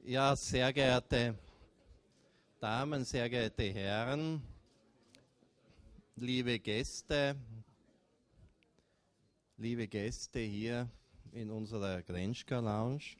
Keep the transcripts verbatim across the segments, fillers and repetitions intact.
Ja, sehr geehrte Damen, sehr geehrte Herren, liebe Gäste, liebe Gäste hier in unserer Grenschka Lounge.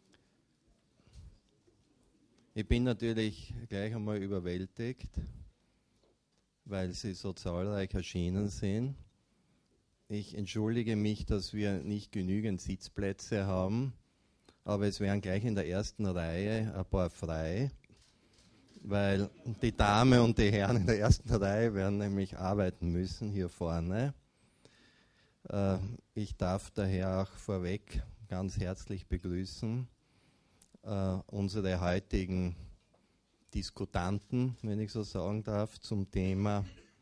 Ich bin natürlich gleich einmal überwältigt, weil Sie so zahlreich erschienen sind. Ich entschuldige mich, dass wir nicht genügend Sitzplätze haben, aber es wären gleich in der ersten Reihe ein paar frei, weil die Damen und die Herren in der ersten Reihe werden nämlich arbeiten müssen hier vorne. Äh, ich darf daher auch vorweg ganz herzlich begrüßen äh, unsere heutigen Diskutanten, wenn ich so sagen darf, zum Thema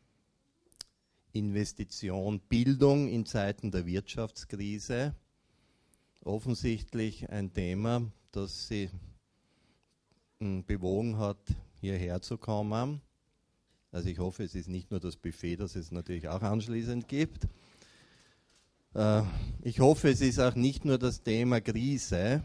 Investition, Bildung in Zeiten der Wirtschaftskrise. Offensichtlich ein Thema, das Sie mh, bewogen hat, hierher zu kommen. Also ich hoffe, es ist nicht nur das Buffet, das es natürlich auch anschließend gibt. Äh, ich hoffe, es ist auch nicht nur das Thema Krise.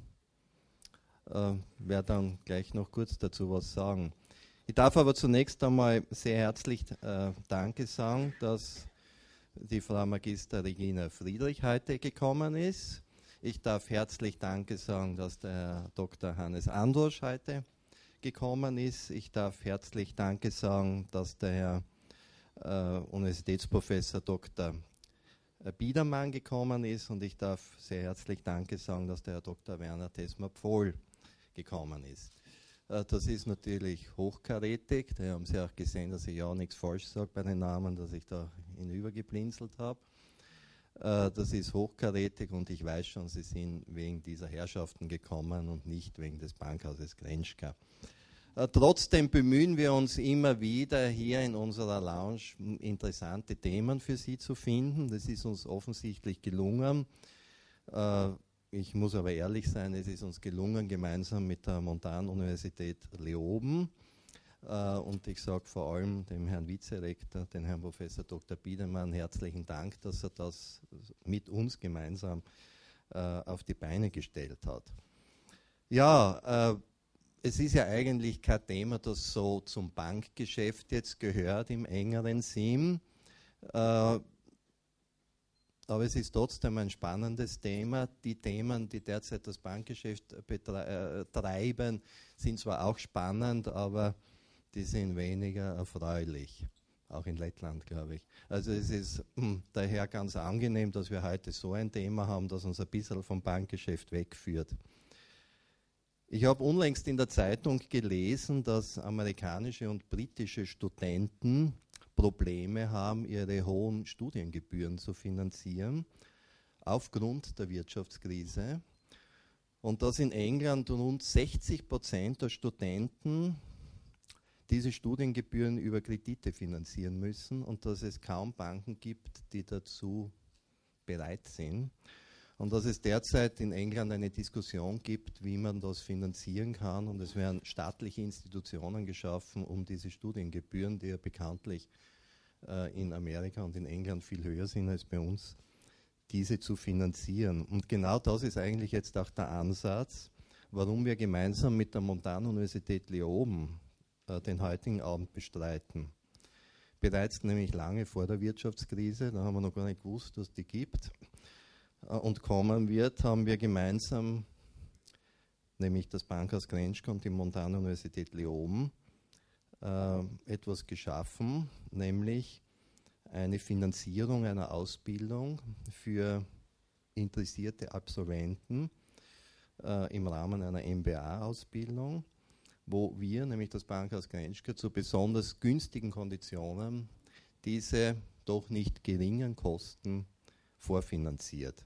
Äh, werde dann gleich noch kurz dazu was sagen. Ich darf aber zunächst einmal sehr herzlich äh, Danke sagen, dass die Frau Magister Regina Friedrich heute gekommen ist. Ich darf herzlich Danke sagen, dass der Herr Doktor Hannes Androsch heute gekommen ist. Ich darf herzlich Danke sagen, dass der Herr äh, Universitätsprofessor Doktor Biedermann gekommen ist. Und ich darf sehr herzlich Danke sagen, dass der Herr Doktor Werner Tesmer-Pfohl gekommen ist. Das ist natürlich hochkarätig. Da haben Sie auch gesehen, dass ich ja auch nichts falsch sage bei den Namen, dass ich da hinübergeblinzelt habe. Das ist hochkarätig und ich weiß schon, Sie sind wegen dieser Herrschaften gekommen und nicht wegen des Bankhauses Grenschka. Trotzdem bemühen wir uns immer wieder hier in unserer Lounge interessante Themen für Sie zu finden. Das ist uns offensichtlich gelungen. Ich muss aber ehrlich sein, es ist uns gelungen, gemeinsam mit der Montanuniversität Leoben, äh, und ich sage vor allem dem Herrn Vizerektor, den Herrn Professor Doktor Biedermann, herzlichen Dank, dass er das mit uns gemeinsam äh, auf die Beine gestellt hat. Ja, äh, es ist ja eigentlich kein Thema, das so zum Bankgeschäft jetzt gehört im engeren Sinn. Äh, Aber es ist trotzdem ein spannendes Thema. Die Themen, die derzeit das Bankgeschäft betreiben, sind zwar auch spannend, aber die sind weniger erfreulich. Auch in Lettland, glaube ich. Also es ist mh, daher ganz angenehm, dass wir heute so ein Thema haben, das uns ein bisschen vom Bankgeschäft wegführt. Ich habe unlängst in der Zeitung gelesen, dass amerikanische und britische Studenten Probleme haben, ihre hohen Studiengebühren zu finanzieren, aufgrund der Wirtschaftskrise. Und dass in England rund sechzig Prozent der Studenten diese Studiengebühren über Kredite finanzieren müssen und dass es kaum Banken gibt, die dazu bereit sind. Und dass es derzeit in England eine Diskussion gibt, wie man das finanzieren kann. Und es werden staatliche Institutionen geschaffen, um diese Studiengebühren, die ja bekanntlich äh, in Amerika und in England viel höher sind als bei uns, diese zu finanzieren. Und genau das ist eigentlich jetzt auch der Ansatz, warum wir gemeinsam mit der Montanuniversität Leoben äh, den heutigen Abend bestreiten. Bereits nämlich lange vor der Wirtschaftskrise, da haben wir noch gar nicht gewusst, dass die gibt, und kommen wird, haben wir gemeinsam, nämlich das Bankhaus Grenschka und die Montanuniversität Leoben, äh, etwas geschaffen, nämlich eine Finanzierung einer Ausbildung für interessierte Absolventen äh, im Rahmen einer M B A-Ausbildung, wo wir, nämlich das Bankhaus Grenschka, zu besonders günstigen Konditionen diese doch nicht geringen Kosten vorfinanziert.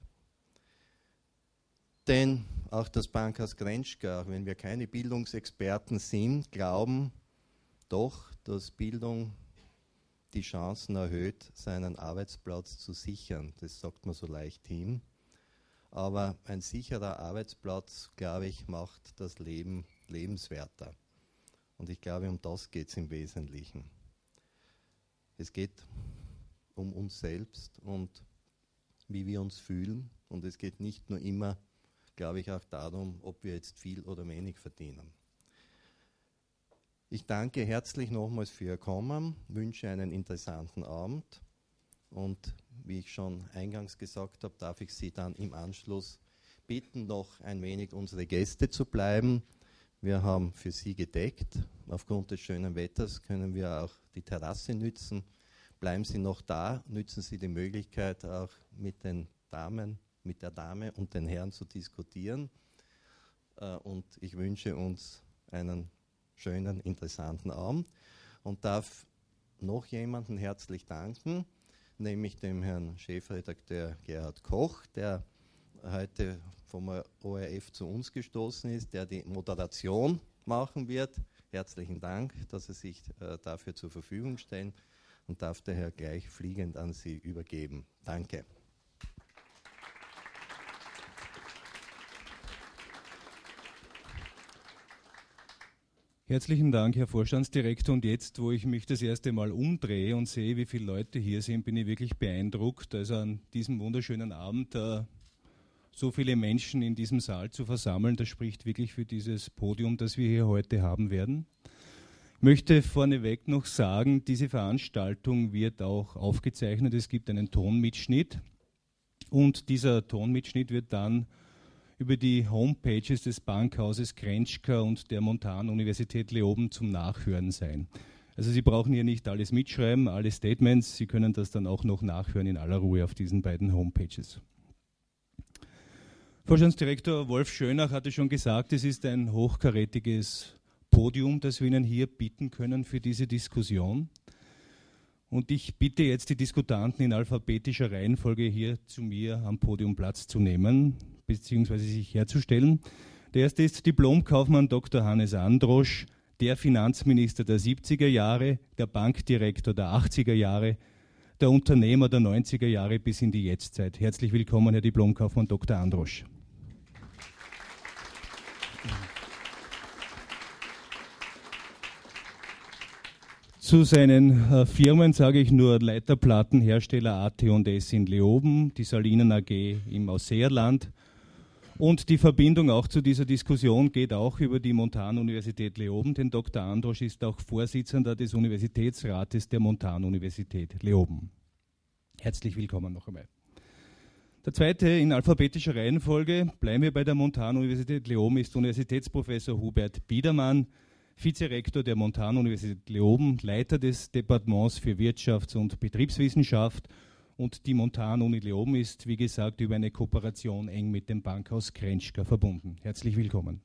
Denn auch das Bankhaus Grenschka, auch wenn wir keine Bildungsexperten sind, glauben doch, dass Bildung die Chancen erhöht, seinen Arbeitsplatz zu sichern. Das sagt man so leicht hin. Aber ein sicherer Arbeitsplatz, glaube ich, macht das Leben lebenswerter. Und ich glaube, um das geht es im Wesentlichen. Es geht um uns selbst und wie wir uns fühlen. Und es geht nicht nur immer glaube ich, auch darum, ob wir jetzt viel oder wenig verdienen. Ich danke herzlich nochmals für Ihr Kommen, wünsche einen interessanten Abend und wie ich schon eingangs gesagt habe, darf ich Sie dann im Anschluss bitten, noch ein wenig unsere Gäste zu bleiben. Wir haben für Sie gedeckt. Aufgrund des schönen Wetters können wir auch die Terrasse nützen. Bleiben Sie noch da, nützen Sie die Möglichkeit, auch mit den Damen, mit der Dame und den Herren zu diskutieren. Und ich wünsche uns einen schönen, interessanten Abend und darf noch jemanden herzlich danken, nämlich dem Herrn Chefredakteur Gerhard Koch, der heute vom O R F zu uns gestoßen ist, der die Moderation machen wird. Herzlichen Dank, dass Sie sich äh, dafür zur Verfügung stellen und darf daher gleich fliegend an Sie übergeben. Danke. Herzlichen Dank, Herr Vorstandsdirektor. Und jetzt, wo ich mich das erste Mal umdrehe und sehe, wie viele Leute hier sind, bin ich wirklich beeindruckt. Also an diesem wunderschönen Abend äh, so viele Menschen in diesem Saal zu versammeln, das spricht wirklich für dieses Podium, das wir hier heute haben werden. Ich möchte vorneweg noch sagen, diese Veranstaltung wird auch aufgezeichnet. Es gibt einen Tonmitschnitt und dieser Tonmitschnitt wird dann über die Homepages des Bankhauses Krentschka und der Montanuniversität Leoben zum Nachhören sein. Also Sie brauchen hier nicht alles mitschreiben, alle Statements, Sie können das dann auch noch nachhören in aller Ruhe auf diesen beiden Homepages. Vorstandsdirektor Wolf Schönach hatte schon gesagt, es ist ein hochkarätiges Podium, das wir Ihnen hier bieten können für diese Diskussion. Und ich bitte jetzt die Diskutanten in alphabetischer Reihenfolge hier zu mir am Podium Platz zu nehmen bzw. sich herzustellen. Der erste ist Diplomkaufmann Doktor Hannes Androsch, der Finanzminister der siebziger Jahre, der Bankdirektor der achtziger Jahre, der Unternehmer der neunziger Jahre bis in die Jetztzeit. Herzlich willkommen, Herr Diplomkaufmann Doktor Androsch. Zu seinen äh, Firmen sage ich nur Leiterplattenhersteller A T und S in Leoben, die Salinen A G im Ausseerland. Und die Verbindung auch zu dieser Diskussion geht auch über die Montanuniversität Leoben, denn Doktor Androsch ist auch Vorsitzender des Universitätsrates der Montanuniversität Leoben. Herzlich willkommen noch einmal. Der zweite in alphabetischer Reihenfolge, bleiben wir bei der Montanuniversität Leoben, ist Universitätsprofessor Hubert Biedermann, Vizerektor der Montanuniversität Leoben, Leiter des Departements für Wirtschafts- und Betriebswissenschaft. Und die Montanuni Leoben ist, wie gesagt, über eine Kooperation eng mit dem Bankhaus Krentschka verbunden. Herzlich willkommen.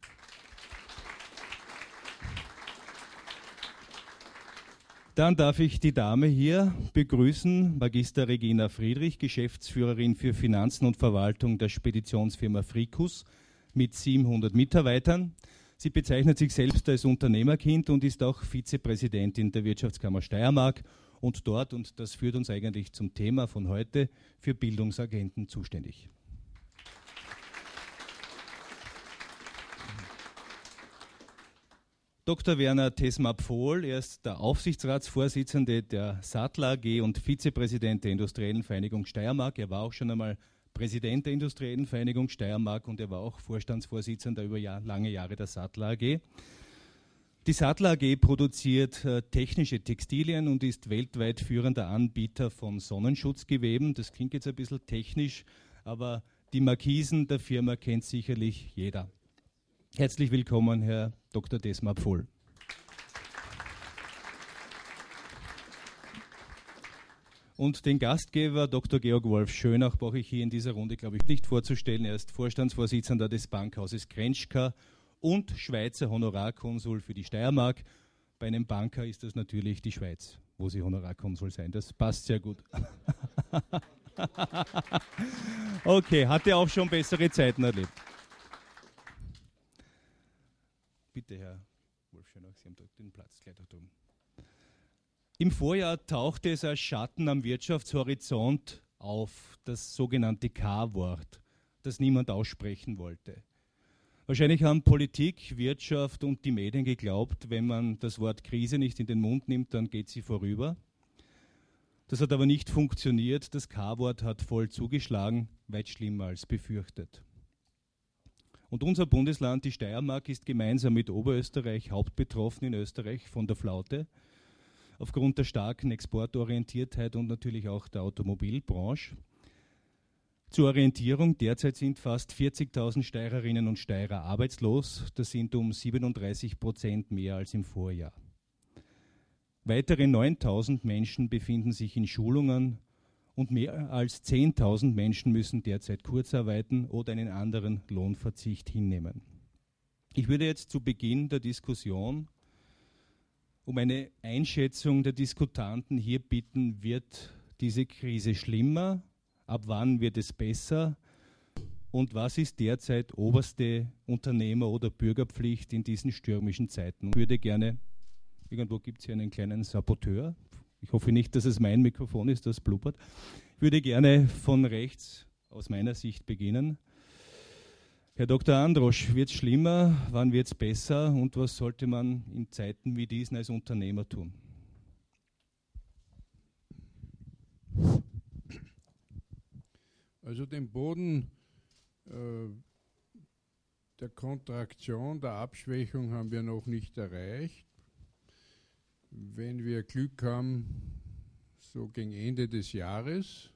Dann darf ich die Dame hier begrüßen, Magister Regina Friedrich, Geschäftsführerin für Finanzen und Verwaltung der Speditionsfirma Fricus mit siebenhundert Mitarbeitern. Sie bezeichnet sich selbst als Unternehmerkind und ist auch Vizepräsidentin der Wirtschaftskammer Steiermark und dort, und das führt uns eigentlich zum Thema von heute, für Bildungsagenten zuständig. Doktor Werner Tesma-Pfohl, er ist der Aufsichtsratsvorsitzende der Sattler A G und Vizepräsident der Industriellen Vereinigung Steiermark. Er war auch schon einmal Präsident der Industriellen Vereinigung Steiermark und er war auch Vorstandsvorsitzender über Jahr, lange Jahre der Sattler A G. Die Sattler A G produziert äh, technische Textilien und ist weltweit führender Anbieter von Sonnenschutzgeweben. Das klingt jetzt ein bisschen technisch, aber die Markisen der Firma kennt sicherlich jeder. Herzlich willkommen, Herr Doktor Tesma-Pfohl. Und den Gastgeber, Doktor Georg Wolf Schönach, brauche ich hier in dieser Runde, glaube ich, nicht vorzustellen. Er ist Vorstandsvorsitzender des Bankhauses Krentschka und Schweizer Honorarkonsul für die Steiermark. Bei einem Banker ist das natürlich die Schweiz, wo Sie Honorarkonsul sein. Das passt sehr gut. Okay, hat er auch schon bessere Zeiten erlebt. Bitte, Herr Wolf Schönach, Sie haben dort den Platz gleich da drüben. Im Vorjahr tauchte es als Schatten am Wirtschaftshorizont auf, das sogenannte K-Wort, das niemand aussprechen wollte. Wahrscheinlich haben Politik, Wirtschaft und die Medien geglaubt, wenn man das Wort Krise nicht in den Mund nimmt, dann geht sie vorüber. Das hat aber nicht funktioniert. Das K-Wort hat voll zugeschlagen, weit schlimmer als befürchtet. Und unser Bundesland, die Steiermark, ist gemeinsam mit Oberösterreich hauptbetroffen in Österreich von der Flaute, aufgrund der starken Exportorientiertheit und natürlich auch der Automobilbranche. Zur Orientierung, derzeit sind fast vierzigtausend Steirerinnen und Steirer arbeitslos. Das sind um siebenunddreißig Prozent mehr als im Vorjahr. Weitere neuntausend Menschen befinden sich in Schulungen und mehr als zehntausend Menschen müssen derzeit Kurzarbeiten oder einen anderen Lohnverzicht hinnehmen. Ich würde jetzt zu Beginn der Diskussion um eine Einschätzung der Diskutanten hier bitten, wird diese Krise schlimmer? Ab wann wird es besser? Und was ist derzeit oberste Unternehmer- oder Bürgerpflicht in diesen stürmischen Zeiten? Ich würde gerne, irgendwo gibt es hier einen kleinen Saboteur. Ich hoffe nicht, dass es mein Mikrofon ist, das blubbert. Ich würde gerne von rechts aus meiner Sicht beginnen. Herr Doktor Androsch, wird es schlimmer? Wann wird es besser? Und was sollte man in Zeiten wie diesen als Unternehmer tun? Also den Boden äh, der Kontraktion, der Abschwächung haben wir noch nicht erreicht. Wenn wir Glück haben, so gegen Ende des Jahres,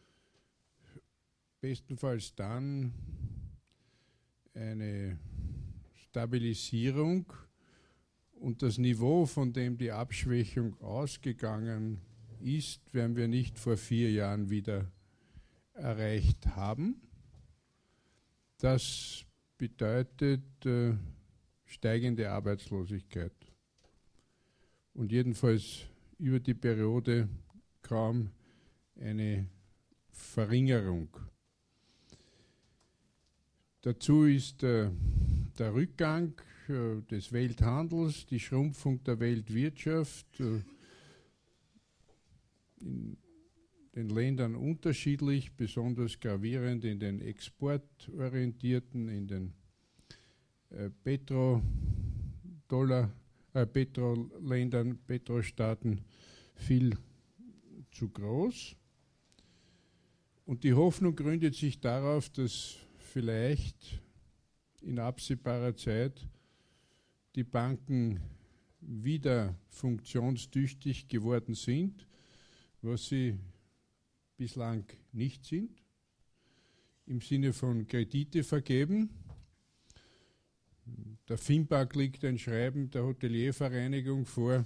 bestenfalls dann eine Stabilisierung und das Niveau, von dem die Abschwächung ausgegangen ist, werden wir nicht vor vier Jahren wieder erreicht haben. Das bedeutet äh, steigende Arbeitslosigkeit und jedenfalls über die Periode kaum eine Verringerung. Dazu ist äh, der Rückgang äh, des Welthandels, die Schrumpfung der Weltwirtschaft, äh, in den Ländern unterschiedlich, besonders gravierend in den exportorientierten, in den äh, Petrodollar, äh, Petroländern, Petrostaaten viel zu groß. Und die Hoffnung gründet sich darauf, dass vielleicht in absehbarer Zeit die Banken wieder funktionstüchtig geworden sind, was sie bislang nicht sind, im Sinne von Kredite vergeben. Der FINBAG liegt ein Schreiben der Hoteliervereinigung vor,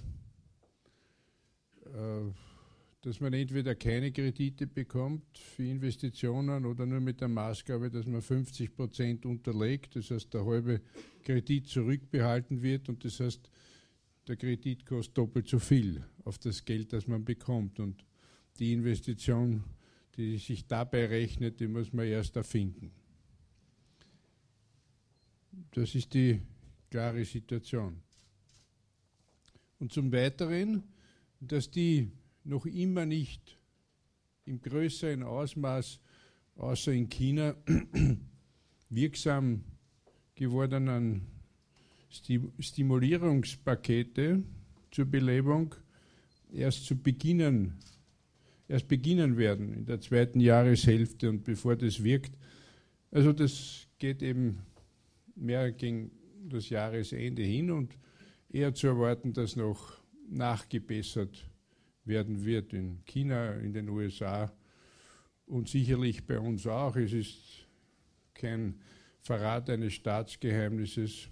dass man entweder keine Kredite bekommt für Investitionen oder nur mit der Maßgabe, dass man fünfzig Prozent unterlegt, das heißt der halbe Kredit zurückbehalten wird und das heißt, der Kredit kostet doppelt so viel auf das Geld, das man bekommt und die Investition, die sich dabei rechnet, die muss man erst erfinden. Das ist die klare Situation. Und zum Weiteren, dass die noch immer nicht im größeren Ausmaß, außer in China, wirksam gewordenen Stimulierungspakete zur Belebung erst zu beginnen, erst beginnen werden in der zweiten Jahreshälfte und bevor das wirkt. Also das geht eben mehr gegen das Jahresende hin und eher zu erwarten, dass noch nachgebessert werden wird in China, in den U S A und sicherlich bei uns auch. Es ist kein Verrat eines Staatsgeheimnisses.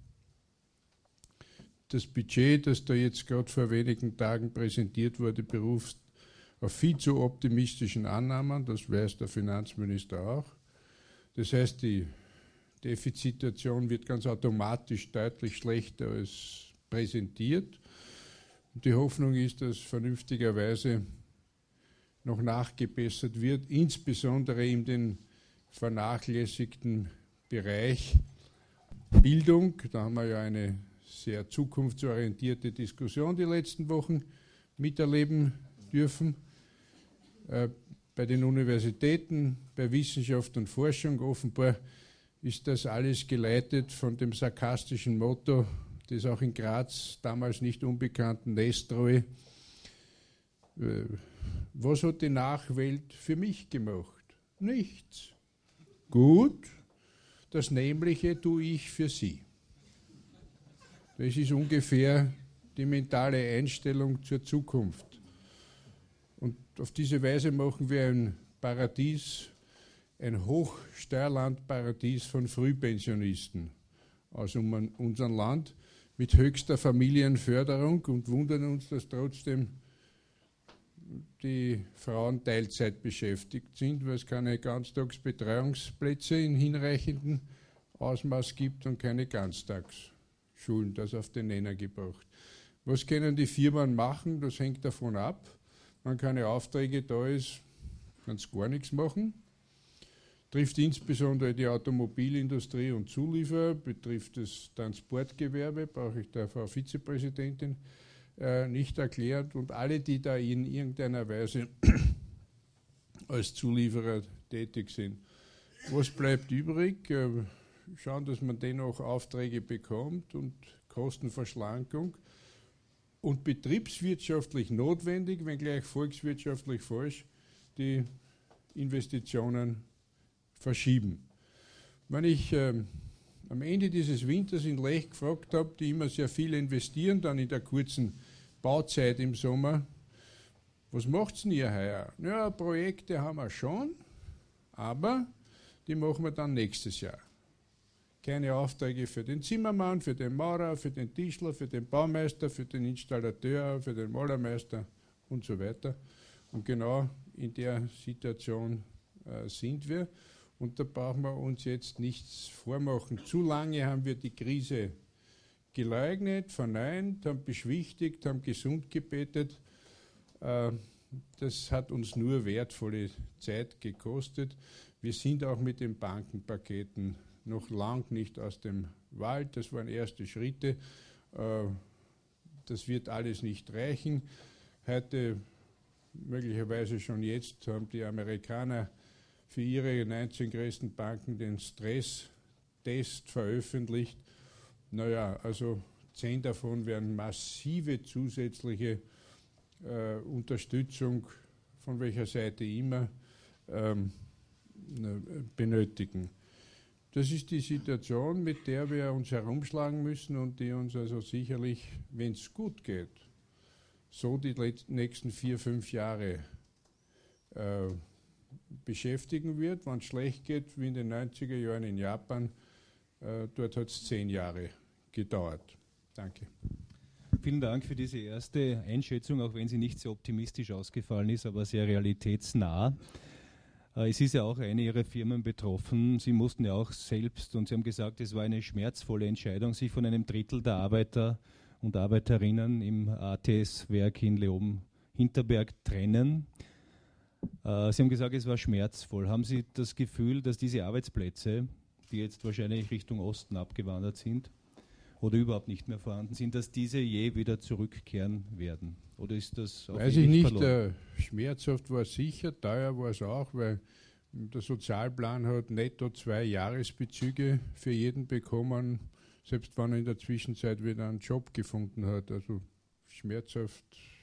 Das Budget, das da jetzt gerade vor wenigen Tagen präsentiert wurde, beruft auf viel zu optimistischen Annahmen, das weiß der Finanzminister auch. Das heißt, die Defizitsituation wird ganz automatisch deutlich schlechter als präsentiert. Und die Hoffnung ist, dass vernünftigerweise noch nachgebessert wird, insbesondere in den vernachlässigten Bereich Bildung. Da haben wir ja eine sehr zukunftsorientierte Diskussion die letzten Wochen miterleben dürfen. Äh, bei den Universitäten, bei Wissenschaft und Forschung offenbar ist das alles geleitet von dem sarkastischen Motto des auch in Graz damals nicht unbekannten Nestroy. Äh, was hat die Nachwelt für mich gemacht? Nichts. Gut, das Nämliche tue ich für Sie. Das ist ungefähr die mentale Einstellung zur Zukunft. Und auf diese Weise machen wir ein Paradies, ein Hochsteuerlandparadies von Frühpensionisten aus unserem Land mit höchster Familienförderung und wundern uns, dass trotzdem die Frauen Teilzeit beschäftigt sind, weil es keine Ganztagsbetreuungsplätze in hinreichendem Ausmaß gibt und keine Ganztagsschulen, das auf den Nenner gebracht. Was können die Firmen machen? Das hängt davon ab. Wenn keine Aufträge da ist, kann es gar nichts machen. Trifft insbesondere die Automobilindustrie und Zulieferer, betrifft das Transportgewerbe, brauche ich der Frau Vizepräsidentin äh, nicht erklärt. Und alle, die da in irgendeiner Weise als Zulieferer tätig sind. Was bleibt übrig? Äh, schauen, dass man dennoch Aufträge bekommt und Kostenverschlankung. Und betriebswirtschaftlich notwendig, wenngleich volkswirtschaftlich falsch, die Investitionen verschieben. Wenn ich ähm, am Ende dieses Winters in Lech gefragt habe, die immer sehr viel investieren, dann in der kurzen Bauzeit im Sommer, was macht denn ihr heuer? Ja, Projekte haben wir schon, aber die machen wir dann nächstes Jahr. Keine Aufträge für den Zimmermann, für den Maurer, für den Tischler, für den Baumeister, für den Installateur, für den Malermeister und so weiter. Und genau in der Situation äh, sind wir. Und da brauchen wir uns jetzt nichts vormachen. Zu lange haben wir die Krise geleugnet, verneint, haben beschwichtigt, haben gesund gebetet. Äh, das hat uns nur wertvolle Zeit gekostet. Wir sind auch mit den Bankenpaketen noch lang nicht aus dem Wald. Das waren erste Schritte. Das wird alles nicht reichen. Heute, möglicherweise schon jetzt, haben die Amerikaner für ihre neunzehn größten Banken den Stresstest veröffentlicht. Naja, also zehn davon werden massive zusätzliche äh, Unterstützung, von welcher Seite immer, ähm, benötigen. Das ist die Situation, mit der wir uns herumschlagen müssen und die uns also sicherlich, wenn es gut geht, so die nächsten vier, fünf Jahre äh, beschäftigen wird. Wenn es schlecht geht, wie in den neunziger Jahren in Japan, äh, dort hat es zehn Jahre gedauert. Danke. Vielen Dank für diese erste Einschätzung, auch wenn sie nicht so optimistisch ausgefallen ist, aber sehr realitätsnah. Es ist ja auch eine Ihrer Firmen betroffen. Sie mussten ja auch selbst, und Sie haben gesagt, es war eine schmerzvolle Entscheidung, sich von einem Drittel der Arbeiter und Arbeiterinnen im A T S-Werk in Leoben-Hinterberg trennen. Sie haben gesagt, es war schmerzvoll. Haben Sie das Gefühl, dass diese Arbeitsplätze, die jetzt wahrscheinlich Richtung Osten abgewandert sind oder überhaupt nicht mehr vorhanden sind, dass diese je wieder zurückkehren werden? Oder ist das Weiß ich nicht, äh, schmerzhaft war es sicher, teuer war es auch, weil der Sozialplan hat netto zwei Jahresbezüge für jeden bekommen, selbst wenn er in der Zwischenzeit wieder einen Job gefunden hat. Also schmerzhaft,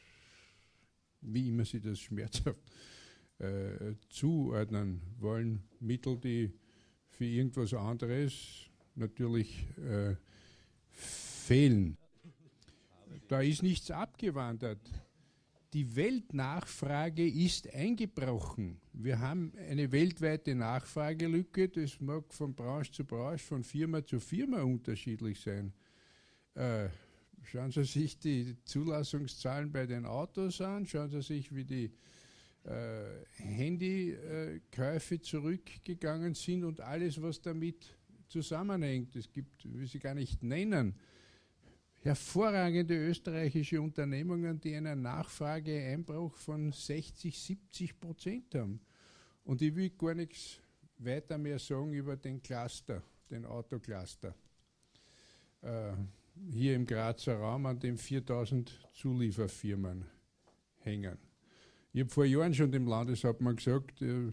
wie immer Sie das schmerzhaft äh, zuordnen wollen, Mittel, die für irgendwas anderes natürlich äh, fehlen. Da ist nichts abgewandert. Die Weltnachfrage ist eingebrochen. Wir haben eine weltweite Nachfragelücke. Das mag von Branche zu Branche, von Firma zu Firma unterschiedlich sein. Äh, schauen Sie sich die Zulassungszahlen bei den Autos an. Schauen Sie sich, wie die äh, Handykäufe zurückgegangen sind und alles, was damit zusammenhängt. Es gibt, ich will sie gar nicht nennen, hervorragende österreichische Unternehmungen, die einen Nachfrageeinbruch von sechzig, siebzig Prozent haben. Und ich will gar nichts weiter mehr sagen über den Cluster, den Autocluster. Äh, hier im Grazer Raum, an dem viertausend Zulieferfirmen hängen. Ich habe vor Jahren schon dem Landeshauptmann gesagt, äh,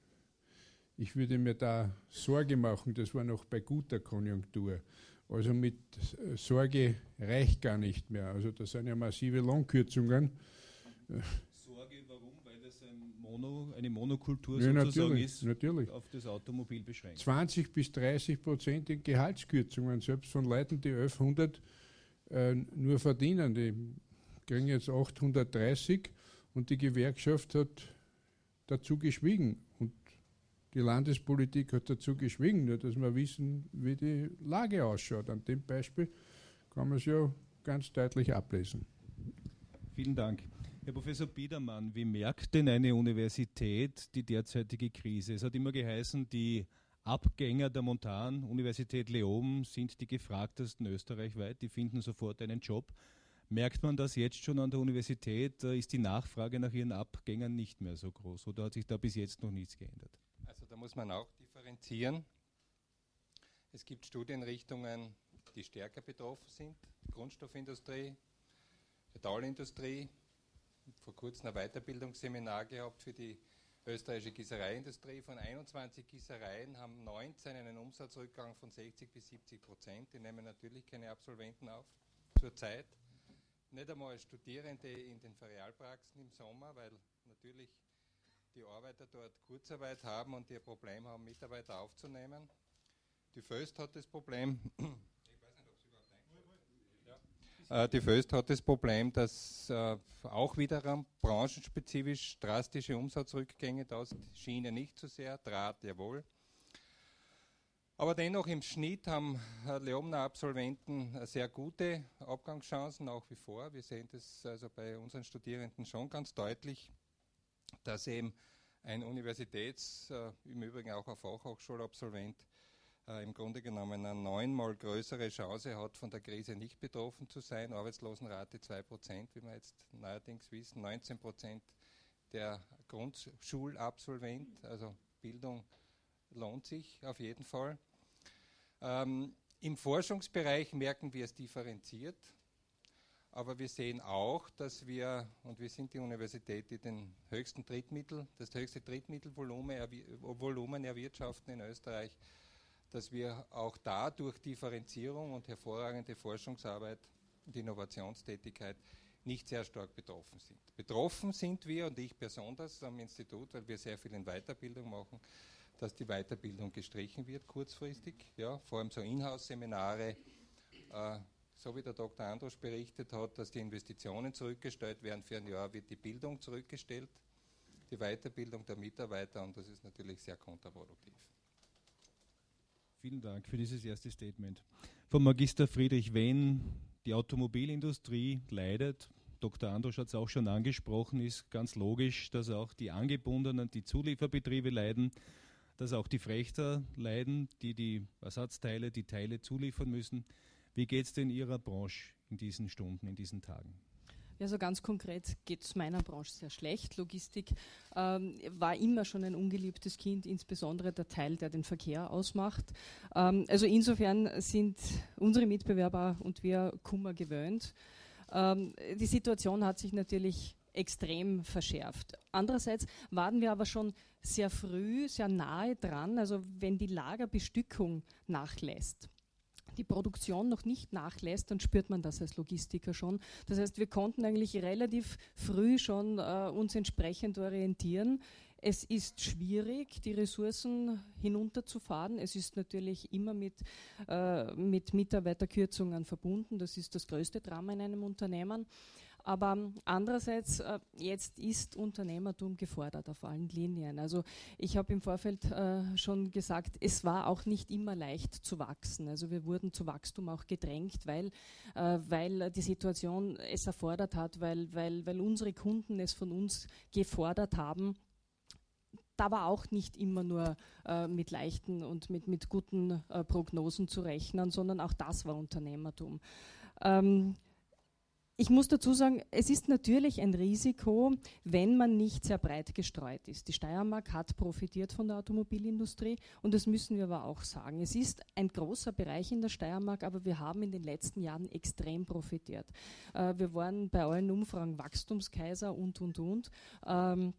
ich würde mir da Sorge machen, das war noch bei guter Konjunktur. Also mit Sorge reicht gar nicht mehr. Also das sind ja massive Lohnkürzungen. Sorge, warum? Weil das ein Mono, eine Monokultur Ja, sozusagen natürlich, ist, natürlich. auf das Automobil beschränkt. zwanzig bis dreißig Prozent in Gehaltskürzungen, selbst von Leuten, die elfhundert äh, nur verdienen. Die kriegen jetzt achthundertdreißig und die Gewerkschaft hat dazu geschwiegen. Und die Landespolitik hat dazu geschwiegen, nur dass wir wissen, wie die Lage ausschaut. An dem Beispiel kann man es ja ganz deutlich ablesen. Vielen Dank. Herr Professor Biedermann, wie merkt denn eine Universität die derzeitige Krise? Es hat immer geheißen, die Abgänger der Montan-Universität Leoben sind die gefragtesten österreichweit, die finden sofort einen Job. Merkt man das jetzt schon an der Universität? Ist die Nachfrage nach ihren Abgängern nicht mehr so groß oder hat sich da bis jetzt noch nichts geändert? Also da muss man auch differenzieren. Es gibt Studienrichtungen, die stärker betroffen sind. Grundstoffindustrie, Metallindustrie. Vor kurzem ein Weiterbildungsseminar gehabt für die österreichische Gießereiindustrie. Von einundzwanzig Gießereien haben neunzehn einen Umsatzrückgang von sechzig bis siebzig Prozent. Die nehmen natürlich keine Absolventen auf zurzeit. Nicht einmal Studierende in den Ferialpraxen im Sommer, weil natürlich die Arbeiter dort Kurzarbeit haben und die ein Problem haben, Mitarbeiter aufzunehmen. Die Föst hat das Problem, ich weiß nicht, ob Sie überhaupt ja. Die Föst hat das Problem, dass äh, auch wiederum branchenspezifisch drastische Umsatzrückgänge, da ist Schiene nicht so sehr, Draht jawohl. Aber dennoch im Schnitt haben Leobener Absolventen sehr gute Abgangschancen nach wie vor. Wir sehen das also bei unseren Studierenden schon ganz deutlich, dass eben ein Universitäts-, äh, im Übrigen auch ein Fachhochschulabsolvent, äh, im Grunde genommen eine neunmal größere Chance hat, von der Krise nicht betroffen zu sein. Arbeitslosenrate zwei Prozent, wie wir jetzt neuerdings wissen, neunzehn Prozent der Grundschulabsolvent, also Bildung lohnt sich auf jeden Fall. Ähm, Im Forschungsbereich merken wir es differenziert. Aber wir sehen auch, dass wir, und wir sind die Universität, die den höchsten Drittmittel, das höchste Drittmittelvolumen Volumen erwirtschaften in Österreich, dass wir auch da durch Differenzierung und hervorragende Forschungsarbeit und Innovationstätigkeit nicht sehr stark betroffen sind. Betroffen sind wir, und ich besonders am Institut, weil wir sehr viel in Weiterbildung machen, dass die Weiterbildung gestrichen wird kurzfristig, ja, vor allem so Inhouse-Seminare, äh, so wie der Doktor Androsch berichtet hat, dass die Investitionen zurückgestellt werden, für ein Jahr wird die Bildung zurückgestellt, die Weiterbildung der Mitarbeiter, und das ist natürlich sehr kontraproduktiv. Vielen Dank für dieses erste Statement. Vom Magister Friedrich Wenn, die Automobilindustrie leidet, Doktor Androsch hat es auch schon angesprochen, ist ganz logisch, dass auch die angebundenen, die Zulieferbetriebe leiden, dass auch die Frechter leiden, die die Ersatzteile, die Teile zuliefern müssen. Wie geht es denn Ihrer Branche in diesen Stunden, in diesen Tagen? Ja, so ganz konkret geht es meiner Branche sehr schlecht. Logistik ähm, war immer schon ein ungeliebtes Kind, insbesondere der Teil, der den Verkehr ausmacht. Ähm, also insofern sind unsere Mitbewerber und wir Kummer gewöhnt. Ähm, die Situation hat sich natürlich extrem verschärft. Andererseits waren wir aber schon sehr früh, sehr nahe dran, also wenn die Lagerbestückung nachlässt, die Produktion noch nicht nachlässt, dann spürt man das als Logistiker schon. Das heißt, wir konnten eigentlich relativ früh schon äh, uns entsprechend orientieren. Es ist schwierig, die Ressourcen hinunterzufahren. Es ist natürlich immer mit, äh, mit Mitarbeiterkürzungen verbunden. Das ist das größte Drama in einem Unternehmen. Aber andererseits, äh, jetzt ist Unternehmertum gefordert auf allen Linien. Also ich habe im Vorfeld äh, schon gesagt, es war auch nicht immer leicht zu wachsen. Also wir wurden zu Wachstum auch gedrängt, weil, äh, weil die Situation es erfordert hat, weil, weil, weil unsere Kunden es von uns gefordert haben. Da war auch nicht immer nur äh, mit leichten und mit, mit guten äh, Prognosen zu rechnen, sondern auch das war Unternehmertum. Ähm, Ich muss dazu sagen, es ist natürlich ein Risiko, wenn man nicht sehr breit gestreut ist. Die Steiermark hat profitiert von der Automobilindustrie und das müssen wir aber auch sagen. Es ist ein großer Bereich in der Steiermark, aber wir haben in den letzten Jahren extrem profitiert. Äh, wir waren bei allen Umfragen Wachstumskaiser und, und, und. Ähm,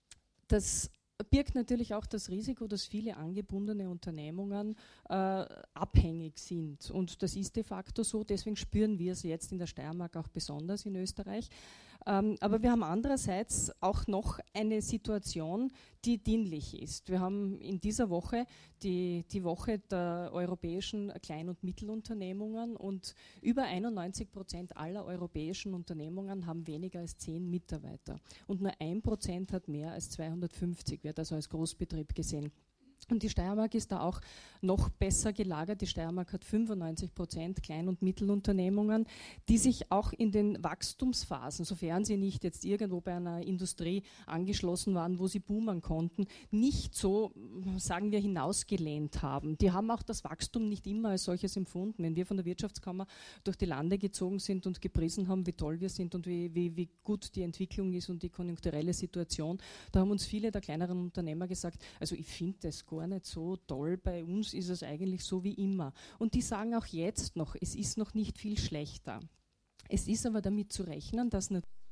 das birgt natürlich auch das Risiko, dass viele angebundene Unternehmungen äh, abhängig sind. Und das ist de facto so, deswegen spüren wir es jetzt in der Steiermark auch besonders in Österreich. Ähm, aber wir haben andererseits auch noch eine Situation, die dienlich ist. Wir haben in dieser Woche die, die Woche der europäischen Klein- und Mittelunternehmungen und über einundneunzig Prozent aller europäischen Unternehmungen haben weniger als zehn Mitarbeiter. Und nur ein Prozent hat mehr als zweihundertfünfzig, wird also als Großbetrieb gesehen. Und die Steiermark ist da auch noch besser gelagert. Die Steiermark hat fünfundneunzig Prozent Klein- und Mittelunternehmungen, die sich auch in den Wachstumsphasen, sofern sie nicht jetzt irgendwo bei einer Industrie angeschlossen waren, wo sie boomen konnten, nicht so, sagen wir, hinausgelehnt haben. Die haben auch das Wachstum nicht immer als solches empfunden. Wenn wir von der Wirtschaftskammer durch die Lande gezogen sind und gepriesen haben, wie toll wir sind und wie, wie, wie gut die Entwicklung ist und die konjunkturelle Situation, da haben uns viele der kleineren Unternehmer gesagt, also ich finde das gut. Gar nicht so toll. Bei uns ist es eigentlich so wie immer. Und die sagen auch jetzt noch, es ist noch nicht viel schlechter. Es ist aber damit zu rechnen, dass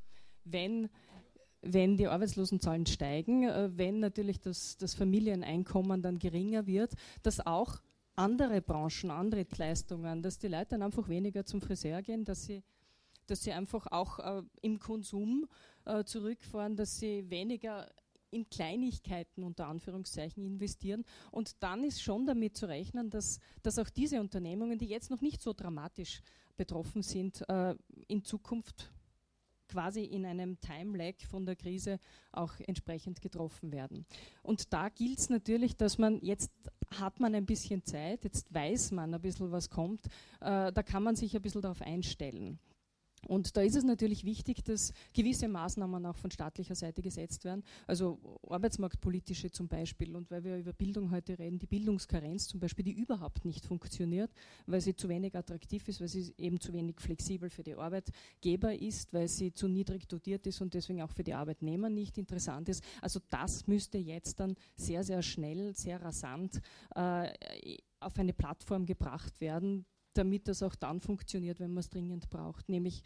wenn, wenn die Arbeitslosenzahlen steigen, äh, wenn natürlich das, das Familieneinkommen dann geringer wird, dass auch andere Branchen, andere Leistungen, dass die Leute dann einfach weniger zum Friseur gehen, dass sie, dass sie einfach auch äh, im Konsum äh, zurückfahren, dass sie weniger in Kleinigkeiten unter Anführungszeichen investieren. Und dann ist schon damit zu rechnen, dass, dass auch diese Unternehmungen, die jetzt noch nicht so dramatisch betroffen sind, äh, in Zukunft quasi in einem Time-Lag von der Krise auch entsprechend getroffen werden. Und da gilt es natürlich, dass man jetzt hat man ein bisschen Zeit, jetzt weiß man ein bisschen, was kommt, äh, da kann man sich ein bisschen darauf einstellen. Und da ist es natürlich wichtig, dass gewisse Maßnahmen auch von staatlicher Seite gesetzt werden, also arbeitsmarktpolitische zum Beispiel. Und weil wir über Bildung heute reden, die Bildungskarenz zum Beispiel, die überhaupt nicht funktioniert, weil sie zu wenig attraktiv ist, weil sie eben zu wenig flexibel für die Arbeitgeber ist, weil sie zu niedrig dotiert ist und deswegen auch für die Arbeitnehmer nicht interessant ist. Also das müsste jetzt dann sehr, sehr schnell, sehr rasant äh, auf eine Plattform gebracht werden, damit das auch dann funktioniert, wenn man es dringend braucht, nämlich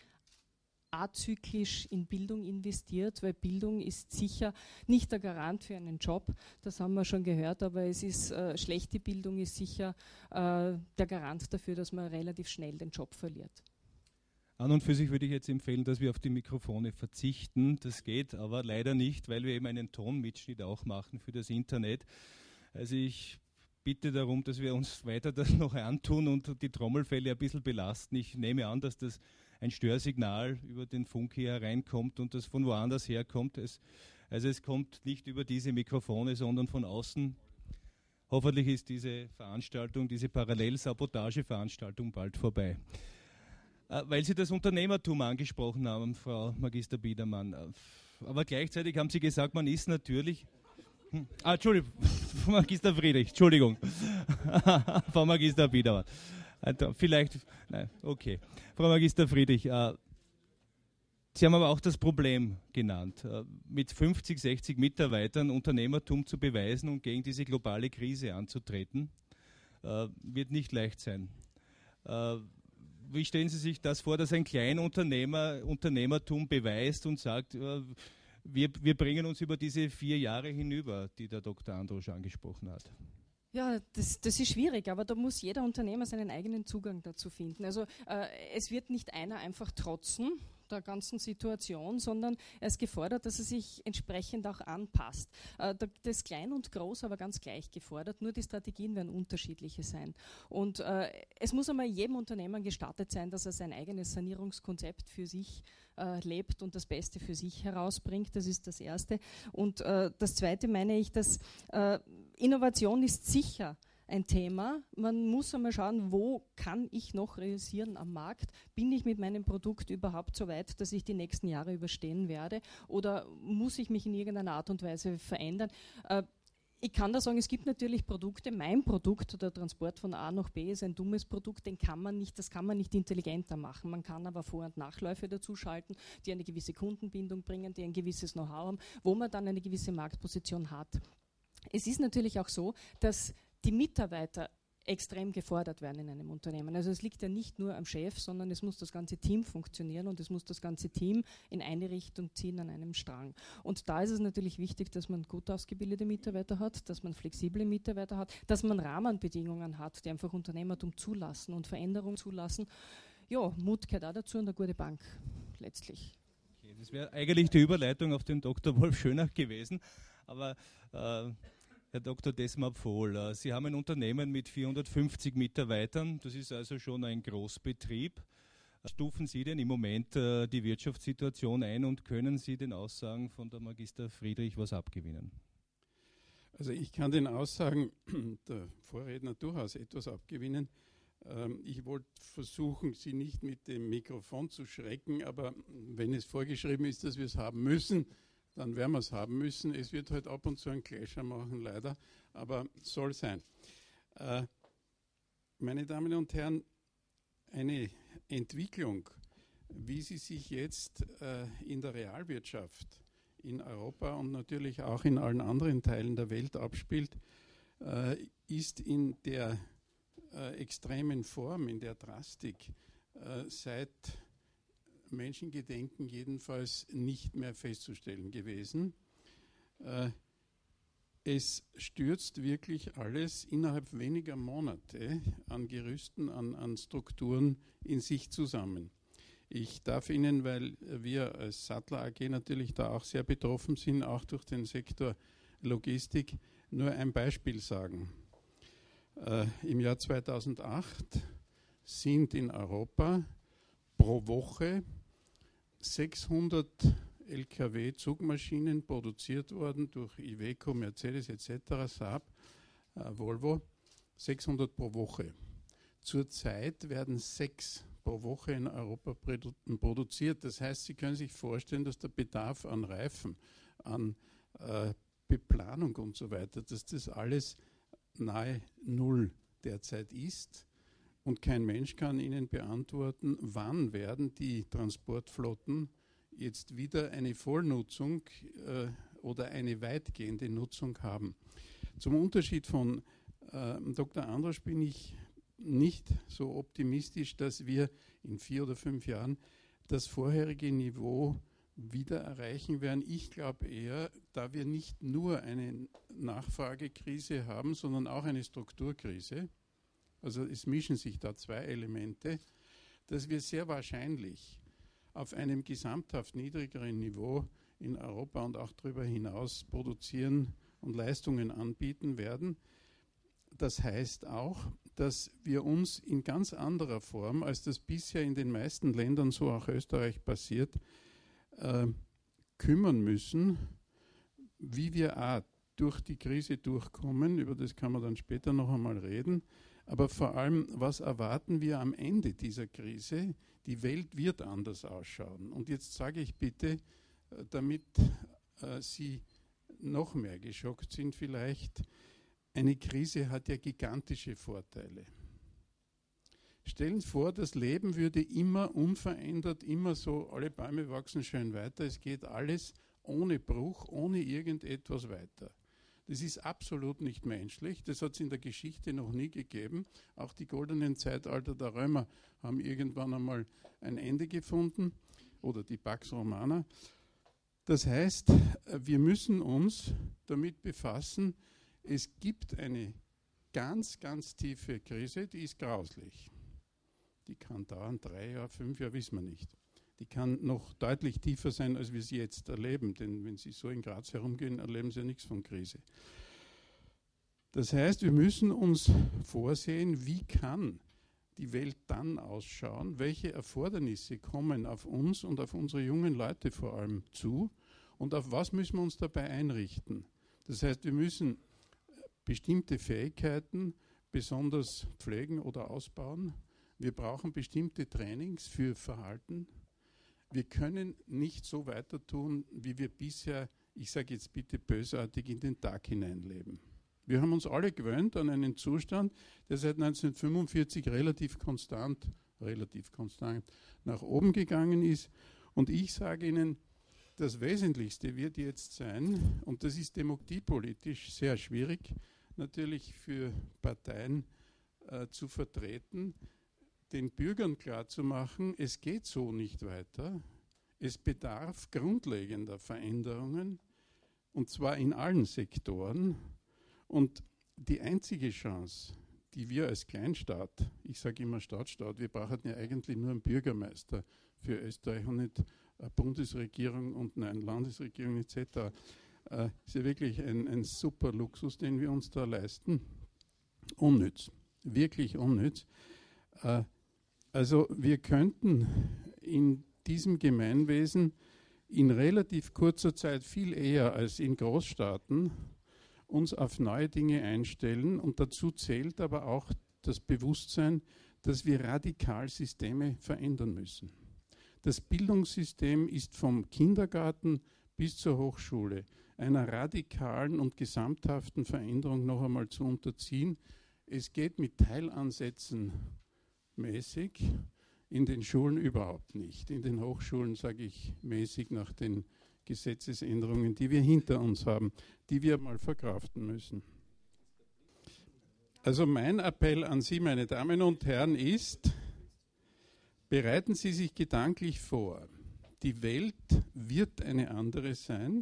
azyklisch in Bildung investiert, weil Bildung ist sicher nicht der Garant für einen Job, das haben wir schon gehört, aber es ist, äh, schlechte Bildung ist sicher äh, der Garant dafür, dass man relativ schnell den Job verliert. An und für sich würde ich jetzt empfehlen, dass wir auf die Mikrofone verzichten. Das geht aber leider nicht, weil wir eben einen Tonmitschnitt auch machen für das Internet. Also ich bitte darum, dass wir uns weiter das noch antun und die Trommelfälle ein bisschen belasten. Ich nehme an, dass das ein Störsignal über den Funk hier hereinkommt und das von woanders herkommt. Es, also es kommt nicht über diese Mikrofone, sondern von außen. Hoffentlich ist diese Veranstaltung, diese Parallelsabotageveranstaltung bald vorbei. Äh, weil Sie das Unternehmertum angesprochen haben, Frau Magister Biedermann. Aber gleichzeitig haben Sie gesagt, man ist natürlich... Hm. Ah, Entschuldigung, Frau Magister Friedrich, Entschuldigung. Frau Magister Biedermann. Also vielleicht, nein, okay. Frau Magister Friedrich, äh, Sie haben aber auch das Problem genannt, äh, mit fünfzig, sechzig Mitarbeitern Unternehmertum zu beweisen und gegen diese globale Krise anzutreten, äh, wird nicht leicht sein. Äh, wie stellen Sie sich das vor, dass ein Kleinunternehmer Unternehmertum beweist und sagt, äh, Wir, wir bringen uns über diese vier Jahre hinüber, die der Doktor Androsch angesprochen hat? Ja, das, das ist schwierig, aber da muss jeder Unternehmer seinen eigenen Zugang dazu finden. Also äh, es wird nicht einer einfach trotzen der ganzen Situation, sondern er ist gefordert, dass er sich entsprechend auch anpasst. Äh, das ist klein und groß, aber ganz gleich gefordert, nur die Strategien werden unterschiedliche sein. Und äh, es muss einmal jedem Unternehmer gestattet sein, dass er sein eigenes Sanierungskonzept für sich äh, lebt und das Beste für sich herausbringt. Das ist das Erste. Und äh, das Zweite meine ich, dass äh, Innovation ist sicher ein Thema. Man muss einmal schauen, wo kann ich noch realisieren am Markt? Bin ich mit meinem Produkt überhaupt so weit, dass ich die nächsten Jahre überstehen werde? Oder muss ich mich in irgendeiner Art und Weise verändern? Äh, ich kann da sagen, es gibt natürlich Produkte, mein Produkt, der Transport von A nach B ist ein dummes Produkt, den kann man nicht, das kann man nicht intelligenter machen. Man kann aber Vor- und Nachläufe dazu schalten, die eine gewisse Kundenbindung bringen, die ein gewisses Know-how haben, wo man dann eine gewisse Marktposition hat. Es ist natürlich auch so, dass die Mitarbeiter extrem gefordert werden in einem Unternehmen. Also es liegt ja nicht nur am Chef, sondern es muss das ganze Team funktionieren und es muss das ganze Team in eine Richtung ziehen an einem Strang. Und da ist es natürlich wichtig, dass man gut ausgebildete Mitarbeiter hat, dass man flexible Mitarbeiter hat, dass man Rahmenbedingungen hat, die einfach Unternehmertum zulassen und Veränderung zulassen. Ja, Mut gehört auch dazu und eine gute Bank letztlich. Okay, Das wäre eigentlich die Überleitung auf den Doktor Wolf Schönach gewesen, aber äh, Herr Doktor Desmardt-Vohl, äh, Sie haben ein Unternehmen mit vierhundertfünfzig Mitarbeitern, das ist also schon ein Großbetrieb. Stufen Sie denn im Moment äh, die Wirtschaftssituation ein und können Sie den Aussagen von der Magister Friedrich was abgewinnen? Also ich kann den Aussagen der Vorredner durchaus etwas abgewinnen. Ähm, ich wollte versuchen, Sie nicht mit dem Mikrofon zu schrecken, aber wenn es vorgeschrieben ist, dass wir es haben müssen, dann werden wir es haben müssen. Es wird halt ab und zu einen Clasher machen, leider, aber soll sein. Äh, meine Damen und Herren, eine Entwicklung, wie sie sich jetzt äh, in der Realwirtschaft in Europa und natürlich auch in allen anderen Teilen der Welt abspielt, äh, ist in der äh, extremen Form, in der Drastik äh, seit Menschengedenken jedenfalls nicht mehr festzustellen gewesen. Äh, es stürzt wirklich alles innerhalb weniger Monate an Gerüsten, an, an Strukturen in sich zusammen. Ich darf Ihnen, weil wir als Sattler A G natürlich da auch sehr betroffen sind, auch durch den Sektor Logistik, nur ein Beispiel sagen. Äh, Im Jahr zweitausendacht sind in Europa pro Woche sechshundert L K W-Zugmaschinen produziert worden durch Iveco, Mercedes et cetera, Saab, äh, Volvo, sechshundert pro Woche. Zurzeit werden sechs pro Woche in Europa produ produziert. Das heißt, Sie können sich vorstellen, dass der Bedarf an Reifen, an äh, Beplanung und so weiter, dass das alles nahe Null derzeit ist. Und kein Mensch kann Ihnen beantworten, wann werden die Transportflotten jetzt wieder eine Vollnutzung äh, oder eine weitgehende Nutzung haben. Zum Unterschied von äh, Doktor Androsch bin ich nicht so optimistisch, dass wir in vier oder fünf Jahren das vorherige Niveau wieder erreichen werden. Ich glaube eher, da wir nicht nur eine Nachfragekrise haben, sondern auch eine Strukturkrise, also es mischen sich da zwei Elemente, dass wir sehr wahrscheinlich auf einem gesamthaft niedrigeren Niveau in Europa und auch darüber hinaus produzieren und Leistungen anbieten werden. Das heißt auch, dass wir uns in ganz anderer Form, als das bisher in den meisten Ländern, so auch Österreich passiert, äh, kümmern müssen, wie wir auch durch die Krise durchkommen. Über das kann man dann später noch einmal reden. Aber vor allem, was erwarten wir am Ende dieser Krise? Die Welt wird anders ausschauen. Und jetzt sage ich bitte, damit äh, Sie noch mehr geschockt sind vielleicht, eine Krise hat ja gigantische Vorteile. Stellen Sie vor, das Leben würde immer unverändert, immer so, alle Bäume wachsen schön weiter, es geht alles ohne Bruch, ohne irgendetwas weiter. Das ist absolut nicht menschlich, das hat es in der Geschichte noch nie gegeben. Auch die goldenen Zeitalter der Römer haben irgendwann einmal ein Ende gefunden, oder die Pax Romana. Das heißt, wir müssen uns damit befassen, es gibt eine ganz, ganz tiefe Krise, die ist grauslich. Die kann dauern, drei Jahre, fünf Jahre, wissen wir nicht. Die kann noch deutlich tiefer sein, als wir sie jetzt erleben. Denn wenn Sie so in Graz herumgehen, erleben Sie ja nichts von Krise. Das heißt, wir müssen uns vorsehen, wie kann die Welt dann ausschauen, welche Erfordernisse kommen auf uns und auf unsere jungen Leute vor allem zu und auf was müssen wir uns dabei einrichten. Das heißt, wir müssen bestimmte Fähigkeiten besonders pflegen oder ausbauen. Wir brauchen bestimmte Trainings für Verhalten. Wir können nicht so weiter tun, wie wir bisher, ich sage jetzt bitte bösartig, in den Tag hineinleben. Wir haben uns alle gewöhnt an einen Zustand, der seit neunzehnhundertfünfundvierzig relativ konstant, relativ konstant nach oben gegangen ist. Und ich sage Ihnen, das Wesentlichste wird jetzt sein, und das ist demokratiepolitisch sehr schwierig, natürlich für Parteien äh, zu vertreten, den Bürgern klarzumachen, es geht so nicht weiter. Es bedarf grundlegender Veränderungen, und zwar in allen Sektoren. Und die einzige Chance, die wir als Kleinstaat, ich sage immer Stadtstaat, wir brauchen ja eigentlich nur einen Bürgermeister für Österreich und nicht eine Bundesregierung und eine Landesregierung et cetera. Äh, ist ja wirklich ein, ein super Luxus, den wir uns da leisten. Unnütz, wirklich unnütz. Äh, also wir könnten in diesem Gemeinwesen in relativ kurzer Zeit viel eher als in Großstaaten uns auf neue Dinge einstellen, und dazu zählt aber auch das Bewusstsein, dass wir radikal Systeme verändern müssen. Das Bildungssystem ist vom Kindergarten bis zur Hochschule einer radikalen und gesamthaften Veränderung noch einmal zu unterziehen. Es geht mit Teilansätzen mäßig, in den Schulen überhaupt nicht. In den Hochschulen sage ich mäßig nach den Gesetzesänderungen, die wir hinter uns haben, die wir mal verkraften müssen. Also mein Appell an Sie, meine Damen und Herren, ist, bereiten Sie sich gedanklich vor, die Welt wird eine andere sein,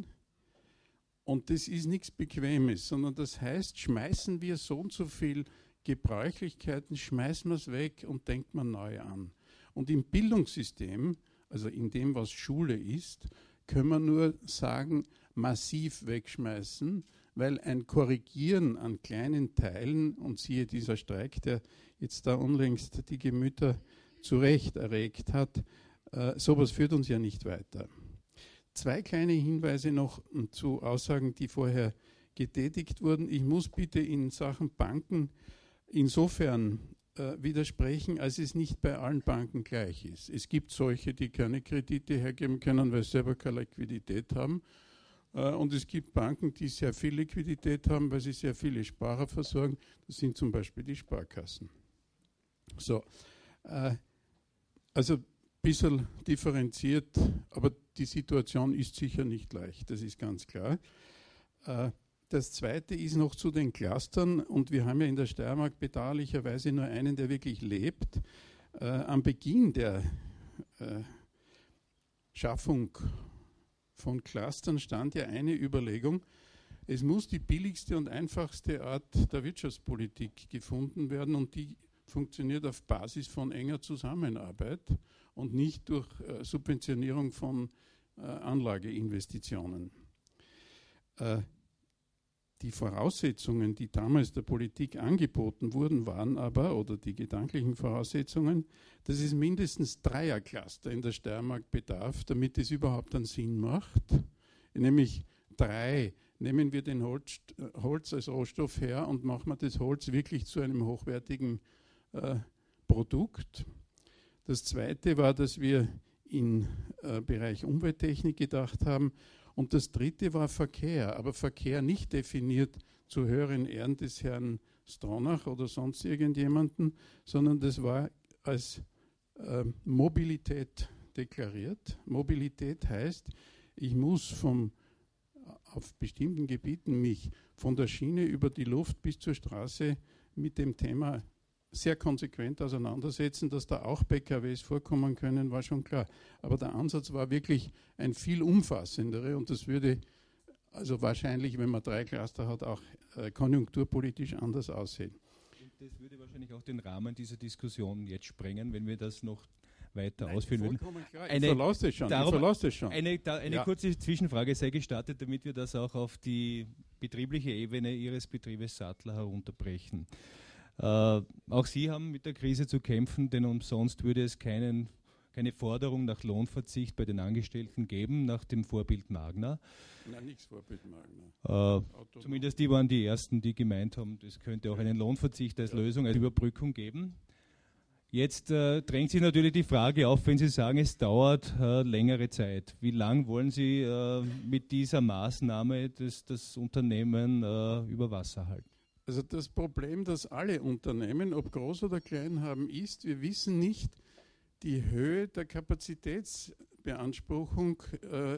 und das ist nichts Bequemes, sondern das heißt, schmeißen wir so und so viel Gebräuchlichkeiten, schmeißen wir es weg und denken wir neu an. Und im Bildungssystem, also in dem, was Schule ist, können wir nur sagen, massiv wegschmeißen, weil ein Korrigieren an kleinen Teilen, und siehe dieser Streik, der jetzt da unlängst die Gemüter zu Recht erregt hat, äh, sowas führt uns ja nicht weiter. Zwei kleine Hinweise noch zu Aussagen, die vorher getätigt wurden. Ich muss bitte in Sachen Banken insofern äh, widersprechen, als es nicht bei allen Banken gleich ist. Es gibt solche, die keine Kredite hergeben können, weil sie selber keine Liquidität haben. Äh, und es gibt Banken, die sehr viel Liquidität haben, weil sie sehr viele Sparer versorgen. Das sind zum Beispiel die Sparkassen. So, äh, also ein bisschen differenziert, aber die Situation ist sicher nicht leicht, das ist ganz klar. Äh, Das Zweite ist noch zu den Clustern, und wir haben ja in der Steiermark bedauerlicherweise nur einen, der wirklich lebt. Äh, am Beginn der äh, Schaffung von Clustern stand ja eine Überlegung, es muss die billigste und einfachste Art der Wirtschaftspolitik gefunden werden, und die funktioniert auf Basis von enger Zusammenarbeit und nicht durch äh, Subventionierung von äh, Anlageinvestitionen. Äh, Die Voraussetzungen, die damals der Politik angeboten wurden, waren aber, oder die gedanklichen Voraussetzungen, dass es mindestens Dreiercluster in der Steiermark bedarf, damit es überhaupt einen Sinn macht. Nämlich drei. Nehmen wir den Holz, Holz als Rohstoff her und machen wir das Holz wirklich zu einem hochwertigen äh, Produkt. Das Zweite war, dass wir im äh, Bereich Umwelttechnik gedacht haben. Und das Dritte war Verkehr, aber Verkehr nicht definiert zu höheren Ehren des Herrn Stronach oder sonst irgendjemanden, sondern das war als äh, Mobilität deklariert. Mobilität heißt, ich muss vom, auf bestimmten Gebieten mich von der Schiene über die Luft bis zur Straße mit dem Thema sehr konsequent auseinandersetzen. Dass da auch P K Ws vorkommen können, war schon klar. Aber der Ansatz war wirklich ein viel umfassendere, und das würde also wahrscheinlich, wenn man drei Cluster hat, auch äh, konjunkturpolitisch anders aussehen. Und das würde wahrscheinlich auch den Rahmen dieser Diskussion jetzt sprengen, wenn wir das noch weiter Nein, ausführen würden. Klar. Eine, ich verlasse das schon. darum, ich verlasse das schon. Eine, da, eine ja. kurze Zwischenfrage sei gestattet, damit wir das auch auf die betriebliche Ebene Ihres Betriebes Sattler herunterbrechen. Äh, auch Sie haben mit der Krise zu kämpfen, denn umsonst würde es keinen, keine Forderung nach Lohnverzicht bei den Angestellten geben, nach dem Vorbild Magna. Nein, nichts Vorbild Magna. Äh, zumindest die waren die Ersten, die gemeint haben, es könnte auch einen Lohnverzicht als ja. Lösung, als Überbrückung geben. Jetzt äh, drängt sich natürlich die Frage auf, wenn Sie sagen, es dauert äh, längere Zeit. Wie lang wollen Sie äh, mit dieser Maßnahme das, das Unternehmen äh, über Wasser halten? Also das Problem, das alle Unternehmen, ob groß oder klein, haben, ist, wir wissen nicht die Höhe der Kapazitätsbeanspruchung äh,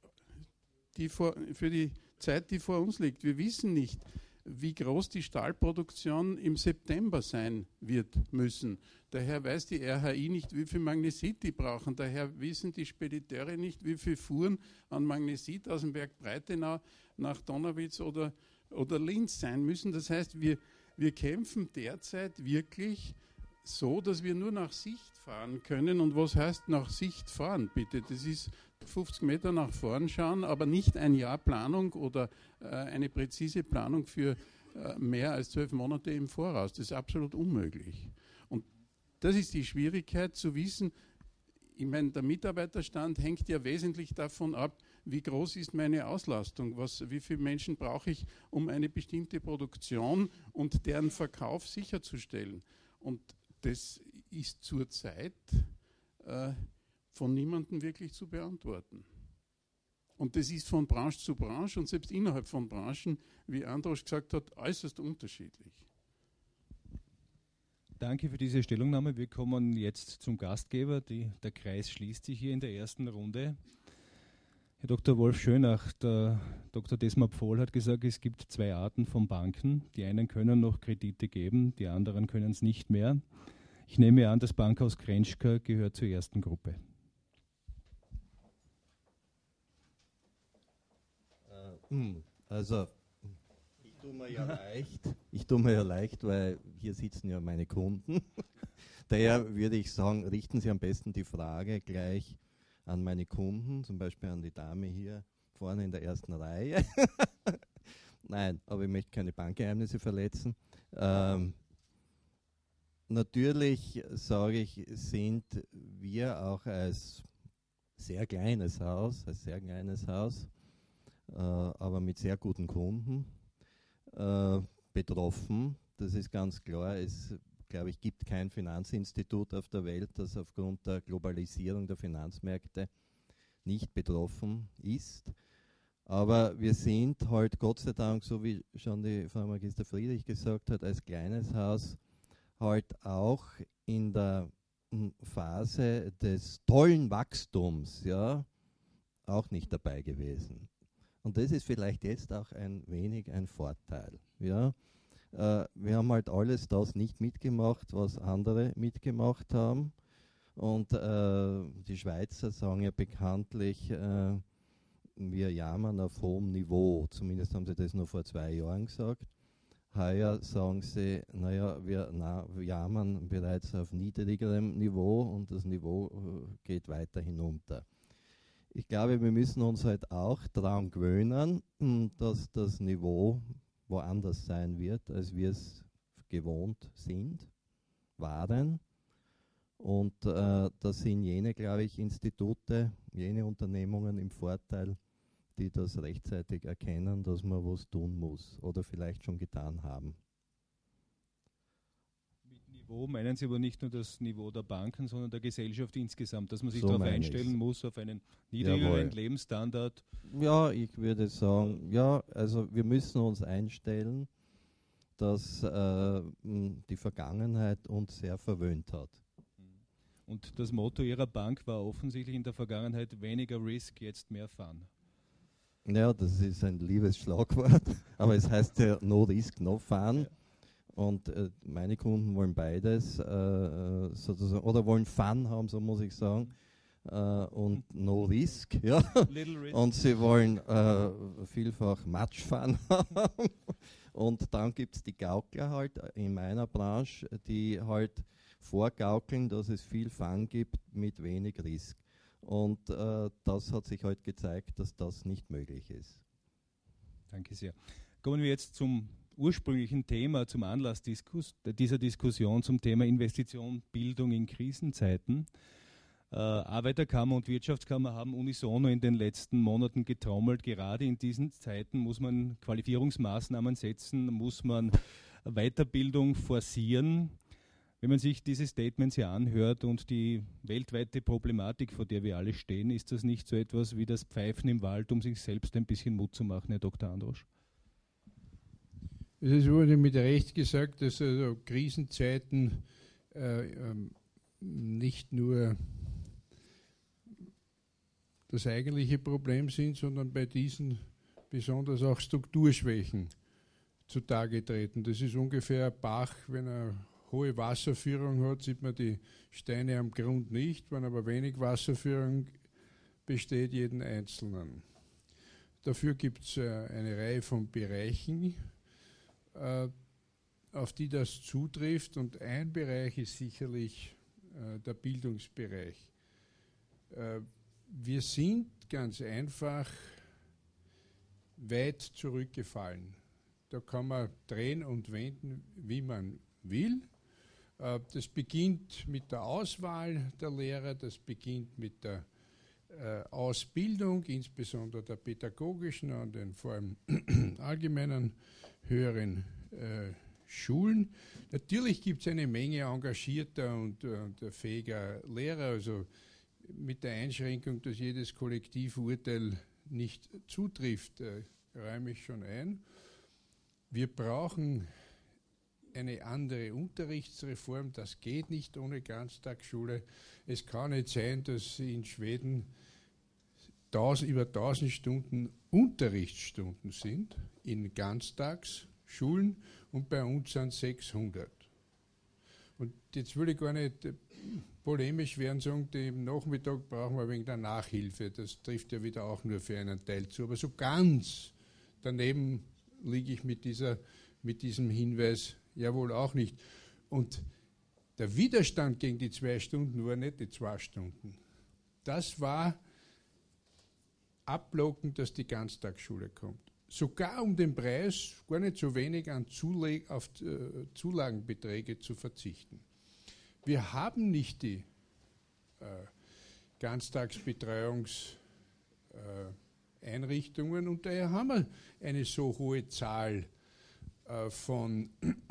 die vor, für die Zeit, die vor uns liegt. Wir wissen nicht, wie groß die Stahlproduktion im September sein wird müssen. Daher weiß die R H I nicht, wie viel Magnesit die brauchen. Daher wissen die Spediteure nicht, wie viel Fuhren an Magnesit aus dem Werk Breitenau nach Donawitz oder oder Linz sein müssen. Das heißt, wir, wir kämpfen derzeit wirklich so, dass wir nur nach Sicht fahren können. Und was heißt nach Sicht fahren, bitte? Das ist fünfzig Meter nach vorn schauen, aber nicht ein Jahr Planung oder äh, eine präzise Planung für äh, mehr als zwölf Monate im Voraus. Das ist absolut unmöglich. Und das ist die Schwierigkeit zu wissen. Ich meine, der Mitarbeiterstand hängt ja wesentlich davon ab, wie groß ist meine Auslastung, was, wie viele Menschen brauche ich, um eine bestimmte Produktion und deren Verkauf sicherzustellen. Und das ist zurzeit äh, von niemandem wirklich zu beantworten. Und das ist von Branche zu Branche und selbst innerhalb von Branchen, wie Androsch gesagt hat, äußerst unterschiedlich. Danke für diese Stellungnahme. Wir kommen jetzt zum Gastgeber. Die, der Kreis schließt sich hier in der ersten Runde. Herr Doktor Wolf Schönach, der Doktor Desmar Pfohl hat gesagt, es gibt zwei Arten von Banken. Die einen können noch Kredite geben, die anderen können es nicht mehr. Ich nehme an, das Bankhaus Krentschker gehört zur ersten Gruppe. Also, ich tue mir ja leicht, ich tue mir ja leicht, weil hier sitzen ja meine Kunden. Daher würde ich sagen, richten Sie am besten die Frage gleich an meine Kunden, zum Beispiel an die Dame hier vorne in der ersten Reihe. Nein, aber ich möchte keine Bankgeheimnisse verletzen. Ähm, natürlich, sage ich, sind wir auch als sehr kleines Haus, als sehr kleines Haus, äh, aber mit sehr guten Kunden äh, betroffen. Das ist ganz klar. Es, glaube ich, gibt kein Finanzinstitut auf der Welt, das aufgrund der Globalisierung der Finanzmärkte nicht betroffen ist. Aber wir sind halt Gott sei Dank, so wie schon die Frau Magister Friedrich gesagt hat, als kleines Haus halt auch in der Phase des tollen Wachstums, ja, auch nicht dabei gewesen. Und das ist vielleicht jetzt auch ein wenig ein Vorteil. Ja. Äh, wir haben halt alles das nicht mitgemacht, was andere mitgemacht haben. Und äh, die Schweizer sagen ja bekanntlich, äh, wir jammern auf hohem Niveau. Zumindest haben sie das nur vor zwei Jahren gesagt. Heuer sagen sie, naja, wir, na, wir jammern bereits auf niedrigerem Niveau und das Niveau äh, geht weiter hinunter. Ich glaube, wir müssen uns halt auch daran gewöhnen, dass das Niveau woanders sein wird, als wir es gewohnt sind, waren. Und äh, das sind jene, glaube ich, Institute, jene Unternehmungen im Vorteil, die das rechtzeitig erkennen, dass man was tun muss oder vielleicht schon getan haben. Mit Niveau meinen Sie aber nicht nur das Niveau der Banken, sondern der Gesellschaft insgesamt, dass man sich So darauf meine einstellen ich's. muss, auf einen niedrigeren Jawohl. Lebensstandard. Ja, ich würde sagen, ja, also wir müssen uns einstellen, dass äh, m, die Vergangenheit uns sehr verwöhnt hat. Und das Motto Ihrer Bank war offensichtlich in der Vergangenheit weniger Risk, jetzt mehr Fun. Ja, das ist ein liebes Schlagwort, aber es heißt ja no risk, no fun. Ja. Und äh, meine Kunden wollen beides, äh, sozusagen, oder wollen Fun haben, so muss ich sagen, äh, und no risk. Ja. Little risk. Und sie wollen äh, vielfach Much Fun haben. Und dann gibt es die Gaukler halt in meiner Branche, die halt vorgaukeln, dass es viel Fun gibt mit wenig Risk. Und äh, das hat sich heute gezeigt, dass das nicht möglich ist. Danke sehr. Kommen wir jetzt zum ursprünglichen Thema, zum Anlass Diskus, dieser Diskussion zum Thema Investition, Bildung in Krisenzeiten. Äh, Arbeiterkammer und Wirtschaftskammer haben unisono in den letzten Monaten getrommelt. Gerade in diesen Zeiten muss man Qualifizierungsmaßnahmen setzen, muss man Weiterbildung forcieren. Wenn man sich diese Statements hier anhört und die weltweite Problematik, vor der wir alle stehen, ist das nicht so etwas wie das Pfeifen im Wald, um sich selbst ein bisschen Mut zu machen, Herr Doktor Androsch? Es wurde mit Recht gesagt, dass also Krisenzeiten äh, ähm, nicht nur das eigentliche Problem sind, sondern bei diesen besonders auch Strukturschwächen zutage treten. Das ist ungefähr ein Bach, wenn er hohe Wasserführung hat, sieht man die Steine am Grund nicht, wenn aber wenig Wasserführung besteht, jeden einzelnen. Dafür gibt es äh, eine Reihe von Bereichen, äh, auf die das zutrifft, und ein Bereich ist sicherlich äh, der Bildungsbereich. Äh, wir sind sind ganz einfach weit zurückgefallen. Da kann man drehen und wenden, wie man will. Das beginnt mit der Auswahl der Lehrer, das beginnt mit der äh, Ausbildung, insbesondere der pädagogischen und den vor allem allgemeinen höheren äh, Schulen. Natürlich gibt es eine Menge engagierter und, und fähiger Lehrer, also mit der Einschränkung, dass jedes Kollektivurteil nicht zutrifft, äh, räume ich schon ein. Wir brauchen eine andere Unterrichtsreform, das geht nicht ohne Ganztagsschule. Es kann nicht sein, dass in Schweden tausend, über tausend Stunden Unterrichtsstunden sind in Ganztagsschulen und bei uns sind sechshundert. Und jetzt will ich gar nicht äh, polemisch werden, sagen, im Nachmittag brauchen wir wegen der Nachhilfe. Das trifft ja wieder auch nur für einen Teil zu. Aber so ganz daneben liege ich mit, dieser, mit diesem Hinweis ja wohl auch nicht. Und der Widerstand gegen die zwei Stunden war nicht die zwei Stunden. Das war ablocken, dass die Ganztagsschule kommt. Sogar um den Preis gar nicht so wenig an Zuleg auf äh, Zulagenbeträge zu verzichten. Wir haben nicht die äh, Ganztagsbetreuungseinrichtungen äh, und daher haben wir eine so hohe Zahl äh, von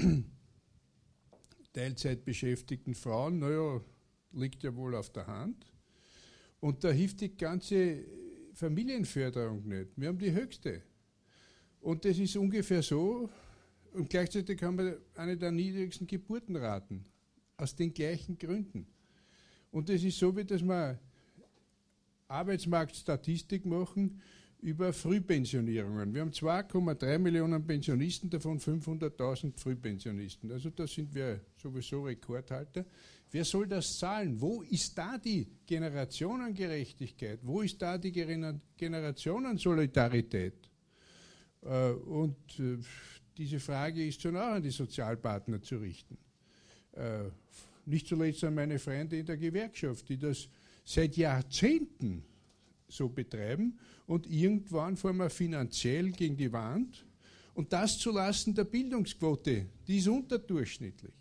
Teilzeitbeschäftigten Frauen. Naja, liegt ja wohl auf der Hand. Und da hilft die ganze Familienförderung nicht. Wir haben die höchste. Und das ist ungefähr so, und gleichzeitig haben wir eine der niedrigsten Geburtenraten, aus den gleichen Gründen. Und das ist so, wie dass wir Arbeitsmarktstatistik machen über Frühpensionierungen. Wir haben zwei Komma drei Millionen Pensionisten, davon fünfhunderttausend Frühpensionisten. Also da sind wir sowieso Rekordhalter. Wer soll das zahlen? Wo ist da die Generationengerechtigkeit? Wo ist da die Generationensolidarität? Und diese Frage ist schon auch an die Sozialpartner zu richten. Nicht zuletzt an meine Freunde in der Gewerkschaft, die das seit Jahrzehnten so betreiben und irgendwann fahren wir finanziell gegen die Wand und das zulasten der Bildungsquote, die ist unterdurchschnittlich.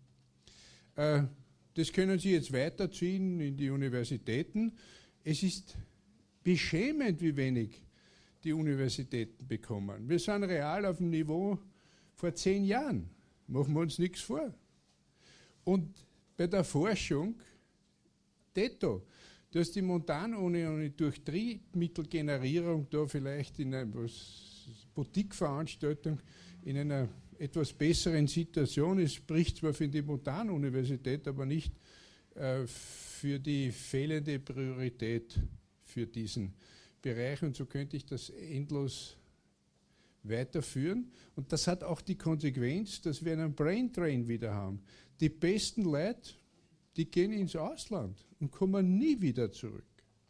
Das können Sie jetzt weiterziehen in die Universitäten. Es ist beschämend, wie wenig die Universitäten bekommen. Wir sind real auf dem Niveau vor zehn Jahren. Machen wir uns nichts vor. Und bei der Forschung, detto, dass die Montanuni durch Triebmittelgenerierung da vielleicht in einer Boutique-Veranstaltung in einer etwas besseren Situation ist, spricht zwar für die Montanuniversität, aber nicht äh, für die fehlende Priorität für diesen Bereich. Und so könnte ich das endlos weiterführen. Und das hat auch die Konsequenz, dass wir einen Braindrain wieder haben. Die besten Leute, die gehen ins Ausland und kommen nie wieder zurück.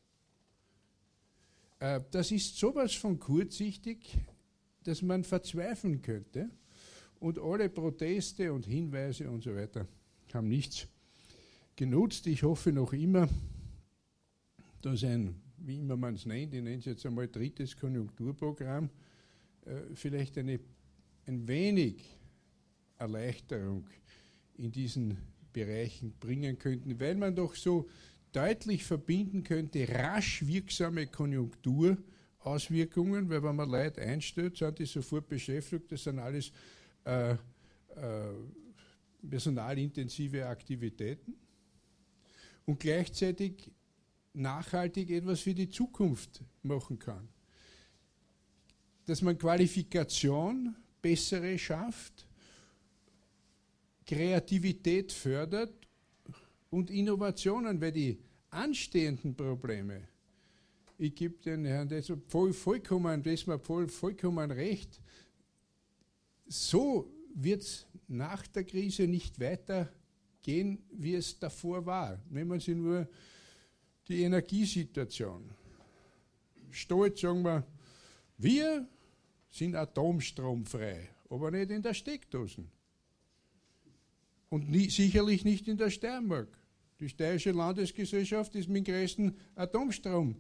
Äh, das ist sowas von kurzsichtig, dass man verzweifeln könnte. Und alle Proteste und Hinweise und so weiter haben nichts genutzt. Ich hoffe noch immer, dass ein, wie immer man es nennt, ich nenne es jetzt einmal drittes Konjunkturprogramm, äh, vielleicht eine, ein wenig Erleichterung in diesen Bereichen bringen könnten, weil man doch so deutlich verbinden könnte, rasch wirksame Konjunkturauswirkungen, weil wenn man Leute einstellt, sind die sofort beschäftigt, das sind alles äh, äh, personalintensive Aktivitäten und gleichzeitig nachhaltig etwas für die Zukunft machen kann. Dass man Qualifikation, bessere schafft, Kreativität fördert und Innovationen, weil die anstehenden Probleme, ich gebe den Herrn das voll, vollkommen, das mal voll, vollkommen recht, so wird es nach der Krise nicht weitergehen, wie es davor war. Nehmen Sie nur die Energiesituation. Stolz sagen wir, wir sind atomstromfrei, aber nicht in der Steckdosen. Und nie, sicherlich nicht in der Steiermark. Die Steirische Landesgesellschaft ist mit dem größten Atomstrom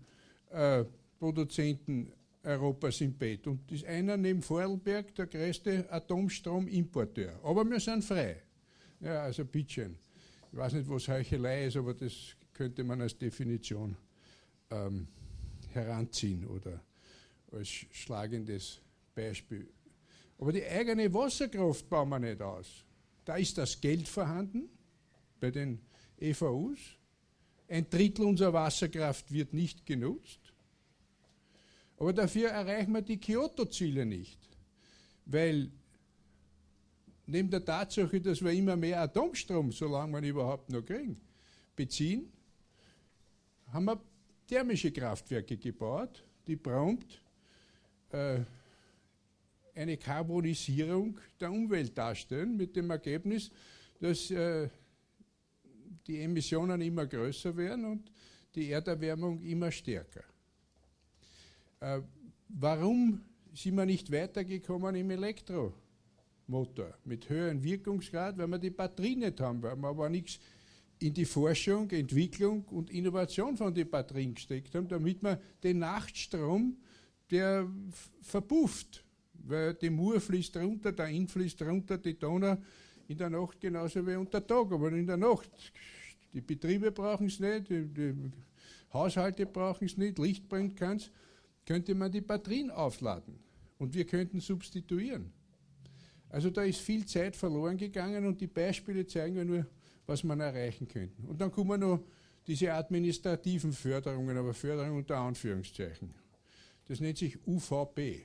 äh, Produzenten Europas im Bett. Und das ist einer neben Vorarlberg der größte Atomstromimporteur. Aber wir sind frei. Ja, also bitteschön. Ich weiß nicht, was Heuchelei ist, aber das könnte man als Definition ähm, heranziehen oder als schlagendes Beispiel. Aber die eigene Wasserkraft bauen wir nicht aus. Da ist das Geld vorhanden bei den E V Us. Ein Drittel unserer Wasserkraft wird nicht genutzt. Aber dafür erreichen wir die Kyoto-Ziele nicht. Weil neben der Tatsache, dass wir immer mehr Atomstrom, solange wir ihn überhaupt noch kriegen, beziehen, haben wir thermische Kraftwerke gebaut, die prompt äh, eine Karbonisierung der Umwelt darstellen, mit dem Ergebnis, dass äh, die Emissionen immer größer werden und die Erderwärmung immer stärker. Äh, warum sind wir nicht weitergekommen im Elektromotor mit höherem Wirkungsgrad? Weil wir die Batterie nicht haben, weil wir aber nichts in die Forschung, Entwicklung und Innovation von den Batterien gesteckt haben, damit wir den Nachtstrom, der verpufft, weil die Mur fließt runter, der Inn fließt runter, die Donau in der Nacht genauso wie unter Tag, aber in der Nacht. Die Betriebe brauchen es nicht, die, die Haushalte brauchen es nicht, Licht bringt keins, könnte man die Batterien aufladen und wir könnten substituieren. Also da ist viel Zeit verloren gegangen und die Beispiele zeigen ja nur, was man erreichen könnte. Und dann kommen noch diese administrativen Förderungen, aber Förderung unter Anführungszeichen. Das nennt sich U V P,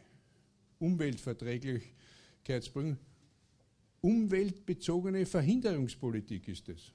Umweltverträglichkeitsprüfung. Umweltbezogene Verhinderungspolitik ist das.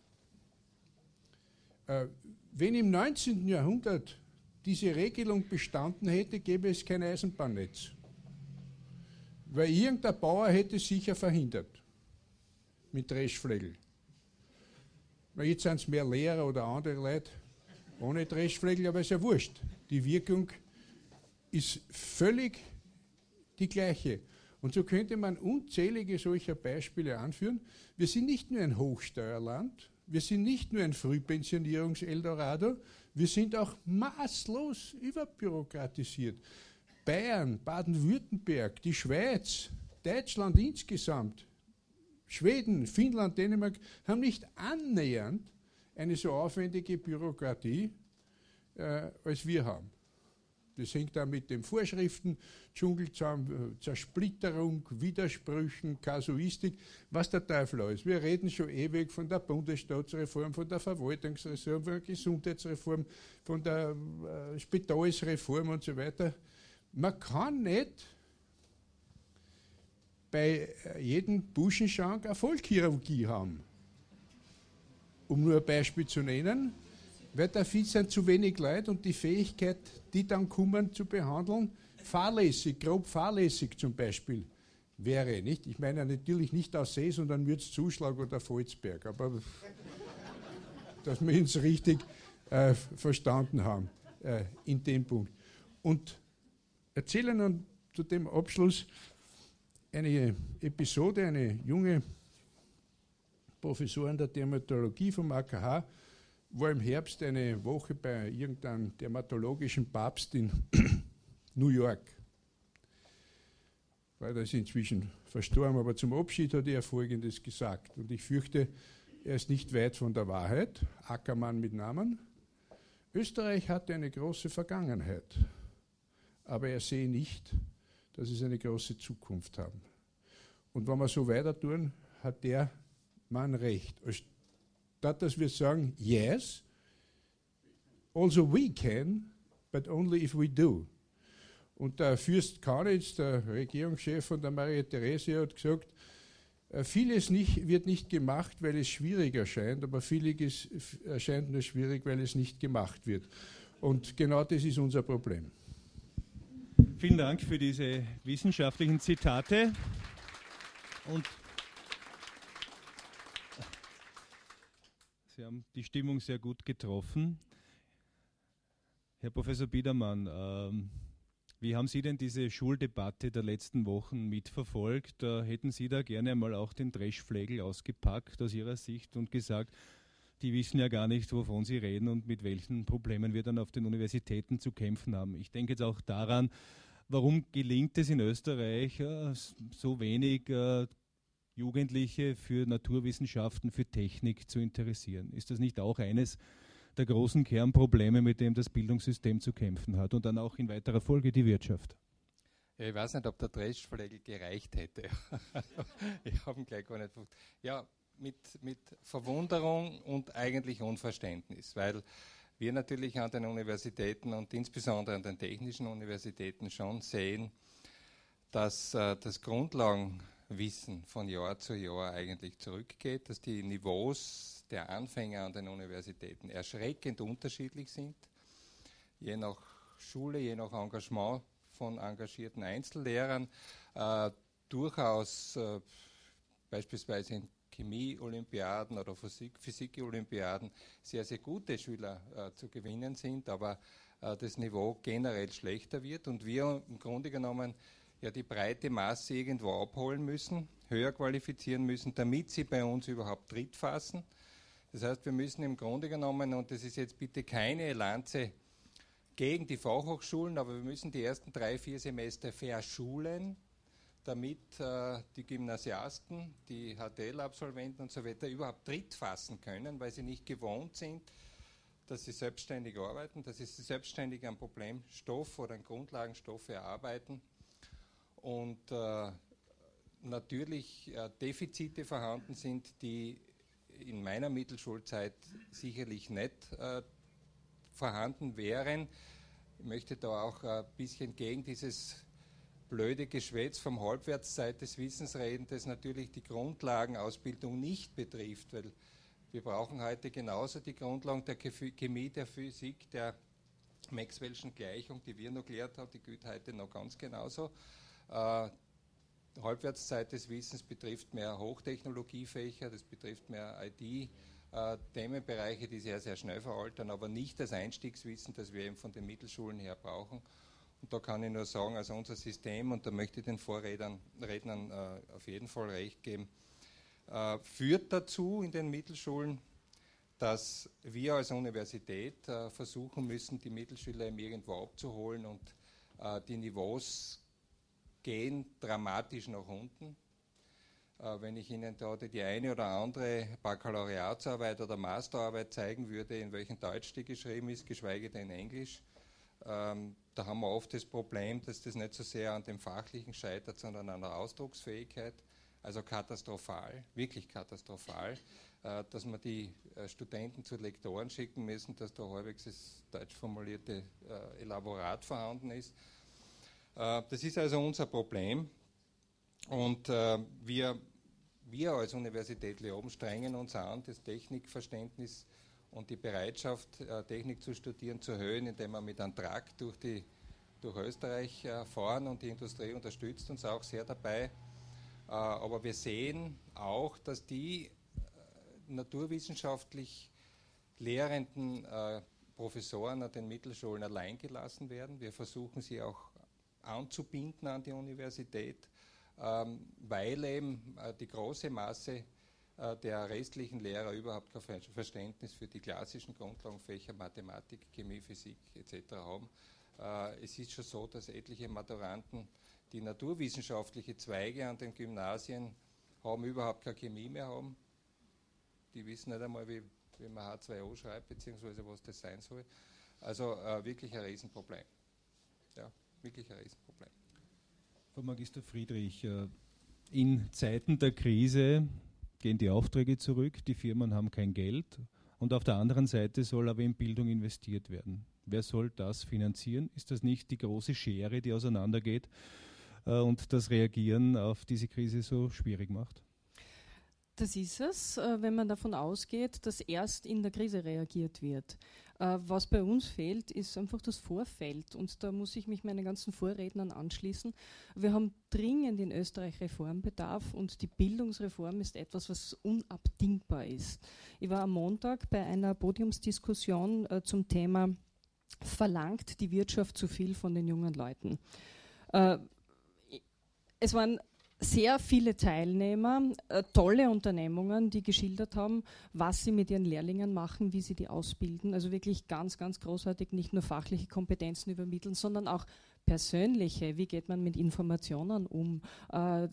Äh, wenn im neunzehnten Jahrhundert diese Regelung bestanden hätte, gäbe es kein Eisenbahnnetz. Weil irgendein Bauer hätte es sicher verhindert. Mit Dreschflegel. Weil jetzt sind es mehr Lehrer oder andere Leute ohne Dreschflegel, aber ist ja wurscht. Die Wirkung ist völlig die gleiche. Und so könnte man unzählige solcher Beispiele anführen. Wir sind nicht nur ein Hochsteuerland, wir sind nicht nur ein Frühpensionierungs-Eldorado, wir sind auch maßlos überbürokratisiert. Bayern, Baden-Württemberg, die Schweiz, Deutschland insgesamt, Schweden, Finnland, Dänemark haben nicht annähernd eine so aufwendige Bürokratie, äh, als wir haben. Das hängt dann mit den Vorschriften, Dschungel zusammen, Zersplitterung, Widersprüchen, Kasuistik, was der Teufel alles. Wir reden schon ewig von der Bundesstaatsreform, von der Verwaltungsreform, von der Gesundheitsreform, von der äh, Spitalsreform und so weiter. Man kann nicht bei jedem Buschenschank eine Vollchirurgie haben. Um nur ein Beispiel zu nennen, weil dafür sind zu wenig Leute und die Fähigkeit, die dann kommen zu behandeln, fahrlässig, grob fahrlässig zum Beispiel wäre. Nicht? Ich meine natürlich nicht aus See, sondern Mürzzuschlag oder Volzberg, aber dass wir uns richtig äh, verstanden haben äh, in dem Punkt. Und erzähle nun zu dem Abschluss eine Episode, eine junge Professorin der Dermatologie vom A K H war im Herbst eine Woche bei irgendeinem dermatologischen Papst in New York. Weil er ist inzwischen verstorben, aber zum Abschied hat er Folgendes gesagt. Und ich fürchte, er ist nicht weit von der Wahrheit. Ackermann mit Namen. Österreich hatte eine große Vergangenheit, aber er sehe nicht, dass es eine große Zukunft haben. Und wenn wir so weiter tun, hat der Mann recht. Statt dass wir sagen, yes, also we can, but only if we do. Und der Fürst Kaunitz, der Regierungschef von der Maria Theresia, hat gesagt, vieles nicht, wird nicht gemacht, weil es schwierig erscheint, aber vieles erscheint nur schwierig, weil es nicht gemacht wird. Und genau das ist unser Problem. Vielen Dank für diese wissenschaftlichen Zitate. Und Sie haben die Stimmung sehr gut getroffen. Herr Professor Biedermann, ähm, wie haben Sie denn diese Schuldebatte der letzten Wochen mitverfolgt? Äh, hätten Sie da gerne einmal auch den Dreschflegel ausgepackt aus Ihrer Sicht und gesagt, die wissen ja gar nicht, wovon sie reden und mit welchen Problemen wir dann auf den Universitäten zu kämpfen haben. Ich denke jetzt auch daran, warum gelingt es in Österreich äh, so wenig äh, Jugendliche für Naturwissenschaften, für Technik zu interessieren? Ist das nicht auch eines der großen Kernprobleme, mit dem das Bildungssystem zu kämpfen hat und dann auch in weiterer Folge die Wirtschaft? Ja, ich weiß nicht, ob der Dreschflegel gereicht hätte. Ich habe ihn gleich gar nicht. Ja, mit, mit Verwunderung und eigentlich Unverständnis, weil wir natürlich an den Universitäten und insbesondere an den technischen Universitäten schon sehen, dass äh, das Grundlagenwissen von Jahr zu Jahr eigentlich zurückgeht, dass die Niveaus der Anfänger an den Universitäten erschreckend unterschiedlich sind, je nach Schule, je nach Engagement von engagierten Einzellehrern, äh, durchaus äh, beispielsweise in Chemie-Olympiaden oder Physik- Physik-Olympiaden sehr, sehr gute Schüler äh, zu gewinnen sind, aber äh, das Niveau generell schlechter wird und wir im Grunde genommen ja die breite Masse irgendwo abholen müssen, höher qualifizieren müssen, damit sie bei uns überhaupt Tritt fassen. Das heißt, wir müssen im Grunde genommen, und das ist jetzt bitte keine Lanze gegen die Fachhochschulen, aber wir müssen die ersten drei, vier Semester verschulen, damit äh, die Gymnasiasten, die H T L-Absolventen und so weiter überhaupt Tritt fassen können, weil sie nicht gewohnt sind, dass sie selbstständig arbeiten, dass sie selbstständig einen Problemstoff oder einen Grundlagenstoff erarbeiten und äh, natürlich äh, Defizite vorhanden sind, die in meiner Mittelschulzeit sicherlich nicht äh, vorhanden wären. Ich möchte da auch ein bisschen gegen dieses blöde Geschwätz vom Halbwertszeit des Wissens reden, das natürlich die Grundlagenausbildung nicht betrifft, weil wir brauchen heute genauso die Grundlagen der Chemie, der Physik, der Maxwell'schen Gleichung, die wir noch gelehrt haben, die gilt heute noch ganz genauso. Äh, Halbwertszeit des Wissens betrifft mehr Hochtechnologiefächer, das betrifft mehr I T, äh, Themenbereiche, die sehr, sehr schnell veraltern, aber nicht das Einstiegswissen, das wir eben von den Mittelschulen her brauchen. Und da kann ich nur sagen, also unser System, und da möchte ich den Vorrednern Rednern, äh, auf jeden Fall recht geben, äh, führt dazu in den Mittelschulen, dass wir als Universität äh, versuchen müssen, die Mittelschüler eben irgendwo abzuholen und äh, die Niveaus gehen dramatisch nach unten. Äh, wenn ich Ihnen da die eine oder andere Baccalaureatsarbeit oder Masterarbeit zeigen würde, in welchem Deutsch die geschrieben ist, geschweige denn Englisch, ähm, da haben wir oft das Problem, dass das nicht so sehr an dem Fachlichen scheitert, sondern an der Ausdrucksfähigkeit. Also katastrophal, wirklich katastrophal, äh, dass wir die äh, Studenten zu Lektoren schicken müssen, dass da halbwegs das deutsch formulierte äh, Elaborat vorhanden ist. Äh, das ist also unser Problem. Und äh, wir, wir als Universität Leoben strengen uns an, das Technikverständnis und die Bereitschaft, äh, Technik zu studieren, zu erhöhen, indem wir mit einem Trakt durch, die, durch Österreich äh, fahren, und die Industrie unterstützt uns auch sehr dabei. Äh, aber wir sehen auch, dass die äh, naturwissenschaftlich lehrenden äh, Professoren an den Mittelschulen allein gelassen werden. Wir versuchen sie auch anzubinden an die Universität, ähm, weil eben äh, die große Masse äh, der restlichen Lehrer überhaupt kein Verständnis für die klassischen Grundlagenfächer Mathematik, Chemie, Physik et cetera haben. Äh, es ist schon so, dass etliche Maturanten, die naturwissenschaftliche Zweige an den Gymnasien haben, überhaupt keine Chemie mehr haben. Die wissen nicht einmal, wie, wie man H zwei O schreibt, beziehungsweise was das sein soll. Also äh, wirklich ein Riesenproblem. Ja, wirklich ein Riesenproblem. Frau Magister Friedrich, in Zeiten der Krise gehen die Aufträge zurück, die Firmen haben kein Geld und auf der anderen Seite soll aber in Bildung investiert werden. Wer soll das finanzieren? Ist das nicht die große Schere, die auseinandergeht und das Reagieren auf diese Krise so schwierig macht? Das ist es, wenn man davon ausgeht, dass erst in der Krise reagiert wird. Was bei uns fehlt, ist einfach das Vorfeld. Und da muss ich mich meinen ganzen Vorrednern anschließen. Wir haben dringend in Österreich Reformbedarf und die Bildungsreform ist etwas, was unabdingbar ist. Ich war am Montag bei einer Podiumsdiskussion äh, zum Thema "Verlangt die Wirtschaft zu viel von den jungen Leuten?" Äh, es waren sehr viele Teilnehmer, äh, tolle Unternehmungen, die geschildert haben, was sie mit ihren Lehrlingen machen, wie sie die ausbilden. Also wirklich ganz, ganz großartig, nicht nur fachliche Kompetenzen übermitteln, sondern auch persönliche. Wie geht man mit Informationen um? Äh,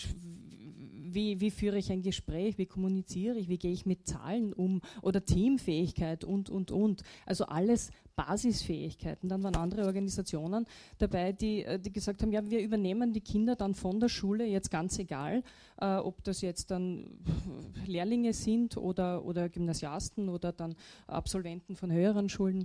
wie, wie führe ich ein Gespräch? Wie kommuniziere ich? Wie gehe ich mit Zahlen um? Oder Teamfähigkeit und, und, und. Also alles Basisfähigkeiten. Dann waren andere Organisationen dabei, die, die gesagt haben, ja, wir übernehmen die Kinder dann von der Schule, jetzt ganz egal, äh, ob das jetzt dann Lehrlinge sind oder, oder Gymnasiasten oder dann Absolventen von höheren Schulen.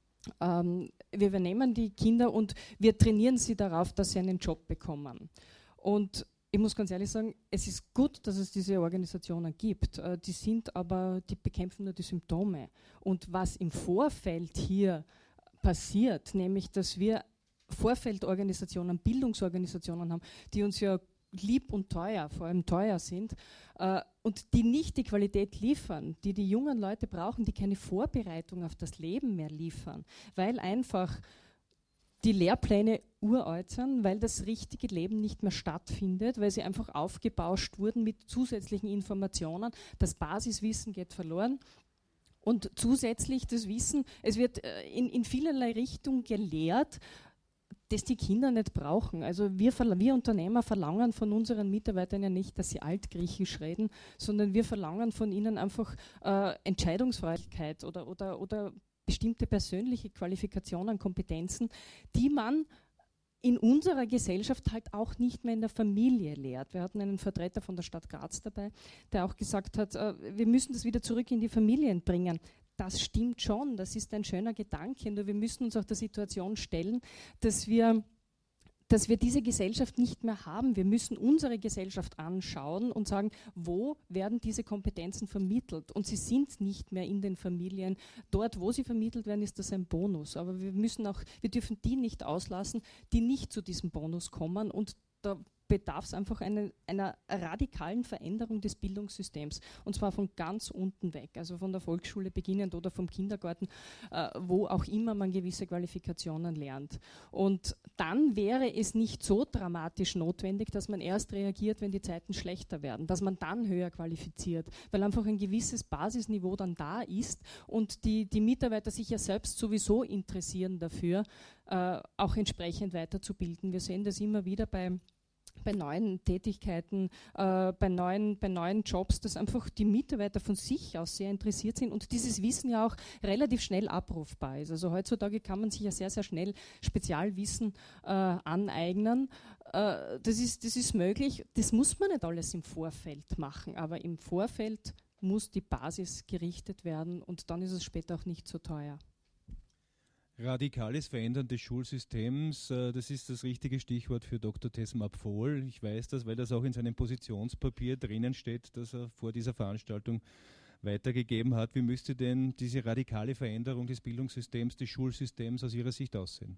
Ähm, wir übernehmen die Kinder und wir trainieren sie darauf, dass sie einen Job bekommen. Und ich muss ganz ehrlich sagen, es ist gut, dass es diese Organisationen gibt. Äh, die sind aber, die bekämpfen nur die Symptome. Und was im Vorfeld hier passiert, nämlich, dass wir Vorfeldorganisationen, Bildungsorganisationen haben, die uns ja lieb und teuer, vor allem teuer sind, äh, und die nicht die Qualität liefern, die die jungen Leute brauchen, die keine Vorbereitung auf das Leben mehr liefern, weil einfach die Lehrpläne uralt sind, weil das richtige Leben nicht mehr stattfindet, weil sie einfach aufgebauscht wurden mit zusätzlichen Informationen. Das Basiswissen geht verloren. Und zusätzlich das Wissen, es wird äh, in, in vielerlei Richtung gelehrt, das die Kinder nicht brauchen. Also wir, wir Unternehmer verlangen von unseren Mitarbeitern ja nicht, dass sie Altgriechisch reden, sondern wir verlangen von ihnen einfach äh, Entscheidungsfähigkeit oder, oder, oder bestimmte persönliche Qualifikationen, Kompetenzen, die man in unserer Gesellschaft halt auch nicht mehr in der Familie lehrt. Wir hatten einen Vertreter von der Stadt Graz dabei, der auch gesagt hat, äh, wir müssen das wieder zurück in die Familien bringen. Das stimmt schon, das ist ein schöner Gedanke, nur wir müssen uns auch der Situation stellen, dass wir, dass wir diese Gesellschaft nicht mehr haben. Wir müssen unsere Gesellschaft anschauen und sagen, wo werden diese Kompetenzen vermittelt? Und sie sind nicht mehr in den Familien. Dort, wo sie vermittelt werden, ist das ein Bonus. Aber wir müssen auch, wir dürfen die nicht auslassen, die nicht zu diesem Bonus kommen. Und da bedarf es einfach eine, einer radikalen Veränderung des Bildungssystems. Und zwar von ganz unten weg, also von der Volksschule beginnend oder vom Kindergarten, äh, wo auch immer man gewisse Qualifikationen lernt. Und dann wäre es nicht so dramatisch notwendig, dass man erst reagiert, wenn die Zeiten schlechter werden, dass man dann höher qualifiziert, weil einfach ein gewisses Basisniveau dann da ist und die, die Mitarbeiter sich ja selbst sowieso interessieren dafür, äh, auch entsprechend weiterzubilden. Wir sehen das immer wieder bei bei neuen Tätigkeiten, äh, bei, neuen, bei neuen Jobs, dass einfach die Mitarbeiter von sich aus sehr interessiert sind und dieses Wissen ja auch relativ schnell abrufbar ist. Also heutzutage kann man sich ja sehr, sehr schnell Spezialwissen äh, aneignen. Äh, das ist, das ist möglich. Das muss man nicht alles im Vorfeld machen, aber im Vorfeld muss die Basis gerichtet werden und dann ist es später auch nicht so teuer. Radikales Verändern des Schulsystems, das ist das richtige Stichwort für Doktor Tesmap-Vohl. Ich weiß das, weil das auch in seinem Positionspapier drinnen steht, das er vor dieser Veranstaltung weitergegeben hat. Wie müsste denn diese radikale Veränderung des Bildungssystems, des Schulsystems aus Ihrer Sicht aussehen?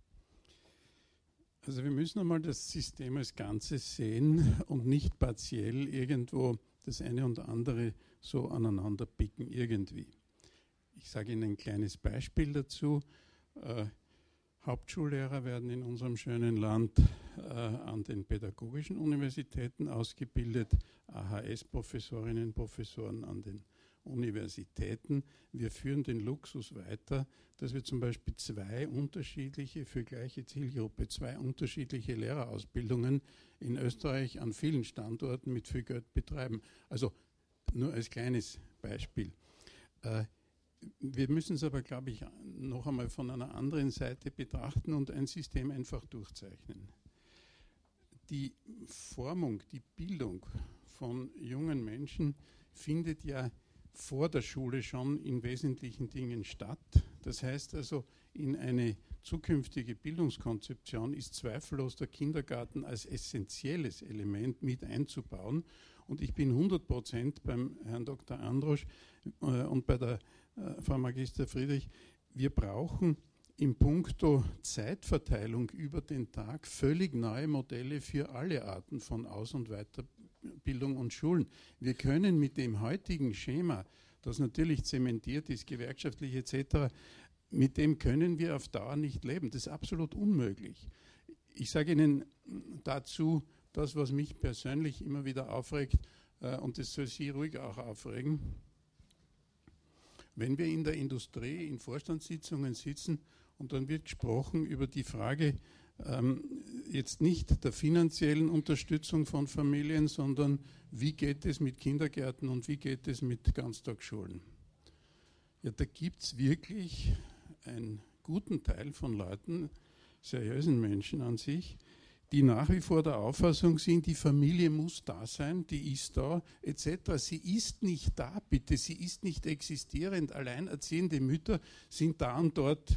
Also wir müssen einmal das System als Ganzes sehen und nicht partiell irgendwo das eine und andere so aneinander picken irgendwie. Ich sage Ihnen ein kleines Beispiel dazu. Äh, Hauptschullehrer werden in unserem schönen Land äh, an den pädagogischen Universitäten ausgebildet, A H S-Professorinnen und Professoren an den Universitäten. Wir führen den Luxus weiter, dass wir zum Beispiel zwei unterschiedliche, für gleiche Zielgruppe, zwei unterschiedliche Lehrerausbildungen in Österreich an vielen Standorten mit viel Geld betreiben. Also nur als kleines Beispiel. Äh, Wir müssen es aber, glaube ich, noch einmal von einer anderen Seite betrachten und ein System einfach durchzeichnen. Die Formung, die Bildung von jungen Menschen findet ja vor der Schule schon in wesentlichen Dingen statt. Das heißt also, in eine zukünftige Bildungskonzeption ist zweifellos der Kindergarten als essentielles Element mit einzubauen. Und ich bin hundert Prozent beim Herrn Doktor Androsch äh, und bei der äh, Frau Magister Friedrich. Wir brauchen in puncto Zeitverteilung über den Tag völlig neue Modelle für alle Arten von Aus- und Weiterbildung und Schulen. Wir können mit dem heutigen Schema, das natürlich zementiert ist, gewerkschaftlich et cetera, mit dem können wir auf Dauer nicht leben. Das ist absolut unmöglich. Ich sage Ihnen dazu das, was mich persönlich immer wieder aufregt, äh, und das soll Sie ruhig auch aufregen. Wenn wir in der Industrie in Vorstandssitzungen sitzen und dann wird gesprochen über die Frage, ähm, jetzt nicht der finanziellen Unterstützung von Familien, sondern wie geht es mit Kindergärten und wie geht es mit Ganztagsschulen. Ja, da gibt es wirklich einen guten Teil von Leuten, seriösen Menschen an sich, die nach wie vor der Auffassung sind, die Familie muss da sein, die ist da, et cetera. Sie ist nicht da, bitte, sie ist nicht existierend. Alleinerziehende Mütter sind da und dort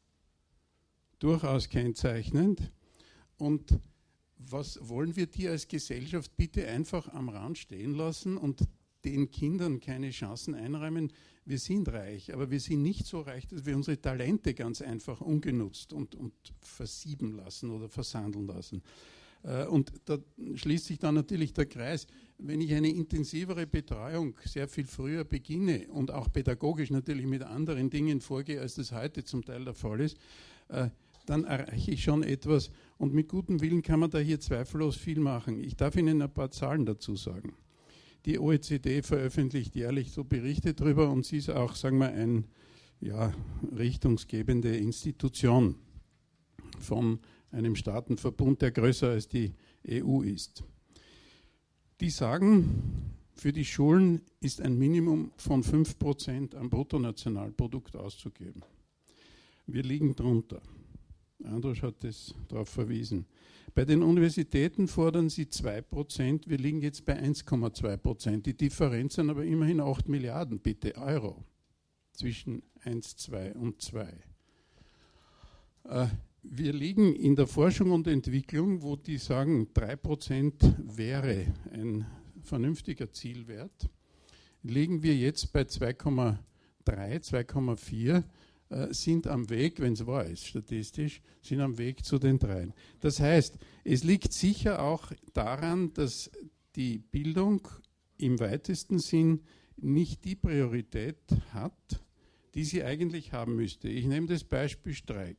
durchaus kennzeichnend. Und was wollen wir die als Gesellschaft bitte einfach am Rand stehen lassen und den Kindern keine Chancen einräumen? Wir sind reich, aber wir sind nicht so reich, dass wir unsere Talente ganz einfach ungenutzt und, und versieben lassen oder versandeln lassen. Und da schließt sich dann natürlich der Kreis. Wenn ich eine intensivere Betreuung sehr viel früher beginne und auch pädagogisch natürlich mit anderen Dingen vorgehe, als das heute zum Teil der Fall ist, dann erreiche ich schon etwas. Und mit gutem Willen kann man da hier zweifellos viel machen. Ich darf Ihnen ein paar Zahlen dazu sagen. Die O E C D veröffentlicht jährlich so Berichte darüber und sie ist auch, sagen wir, eine ja, richtungsgebende Institution von einem Staatenverbund, der größer als die E U ist. Die sagen, für die Schulen ist ein Minimum von fünf Prozent am Bruttonationalprodukt auszugeben. Wir liegen drunter. Androsch hat es darauf verwiesen. Bei den Universitäten fordern sie zwei Prozent, wir liegen jetzt bei eins Komma zwei Prozent. Die Differenz sind aber immerhin acht Milliarden, bitte, Euro, zwischen eins, zwei und zwei. Äh, wir liegen in der Forschung und Entwicklung, wo die sagen, drei Prozent wäre ein vernünftiger Zielwert, liegen wir jetzt bei zwei Komma drei, zwei Komma vier, sind am Weg, wenn es wahr ist, statistisch, sind am Weg zu den dreien. Das heißt, es liegt sicher auch daran, dass die Bildung im weitesten Sinn nicht die Priorität hat, die sie eigentlich haben müsste. Ich nehme das Beispiel Streik.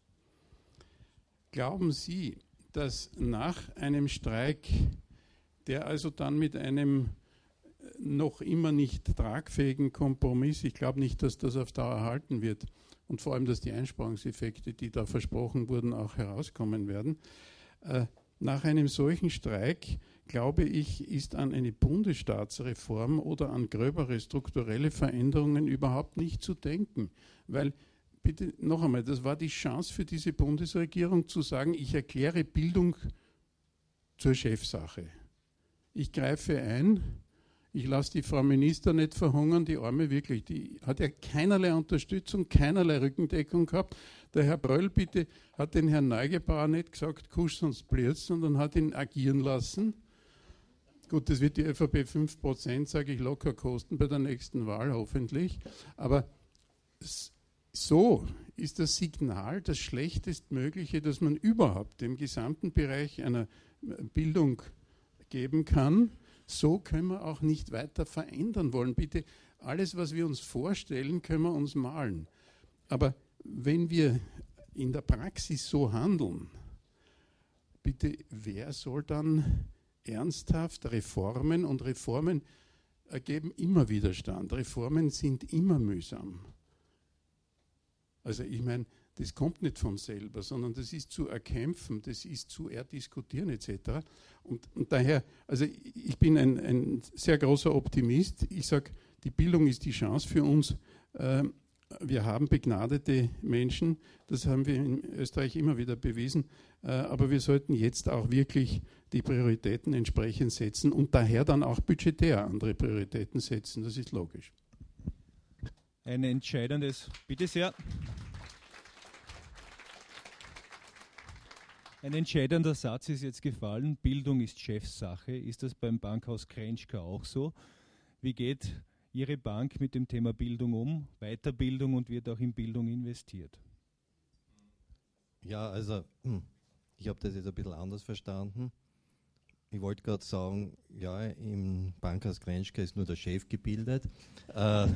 Glauben Sie, dass nach einem Streik, der also dann mit einem noch immer nicht tragfähigen Kompromiss, ich glaube nicht, dass das auf Dauer halten wird und vor allem, dass die Einsparungseffekte, die da versprochen wurden, auch herauskommen werden. Äh, nach einem solchen Streik, glaube ich, ist an eine Bundesstaatsreform oder an gröbere strukturelle Veränderungen überhaupt nicht zu denken. Weil, bitte noch einmal, das war die Chance für diese Bundesregierung zu sagen, ich erkläre Bildung zur Chefsache. Ich greife ein. Ich lasse die Frau Minister nicht verhungern, die Arme wirklich, die hat ja keinerlei Unterstützung, keinerlei Rückendeckung gehabt. Der Herr Bröll bitte hat den Herrn Neugebauer nicht gesagt, kusch sonst blöd, sondern hat ihn agieren lassen. Gut, das wird die ÖVP fünf Prozent, sage ich, locker kosten bei der nächsten Wahl, hoffentlich. Aber so ist das Signal das schlechtestmögliche, das man überhaupt dem gesamten Bereich einer Bildung geben kann. So können wir auch nicht weiter verändern wollen. Bitte, alles, was wir uns vorstellen, können wir uns malen. Aber wenn wir in der Praxis so handeln, bitte, wer soll dann ernsthaft Reformen, und Reformen ergeben immer Widerstand. Reformen sind immer mühsam. Also ich meine, das kommt nicht von selber, sondern das ist zu erkämpfen, das ist zu erdiskutieren et cetera. Und, und daher, also ich bin ein, ein sehr großer Optimist. Ich sage, die Bildung ist die Chance für uns. Äh, wir haben begnadete Menschen, das haben wir in Österreich immer wieder bewiesen, äh, aber wir sollten jetzt auch wirklich die Prioritäten entsprechend setzen und daher dann auch budgetär andere Prioritäten setzen. Das ist logisch. Ein entscheidendes, bitte sehr. Ein entscheidender Satz ist jetzt gefallen, Bildung ist Chefsache. Ist das beim Bankhaus Krentschka auch so? Wie geht Ihre Bank mit dem Thema Bildung um, Weiterbildung, und wird auch in Bildung investiert? Ja, also ich habe das jetzt ein bisschen anders verstanden. Ich wollte gerade sagen, ja, im Bankhaus Krentschka ist nur der Chef gebildet. äh,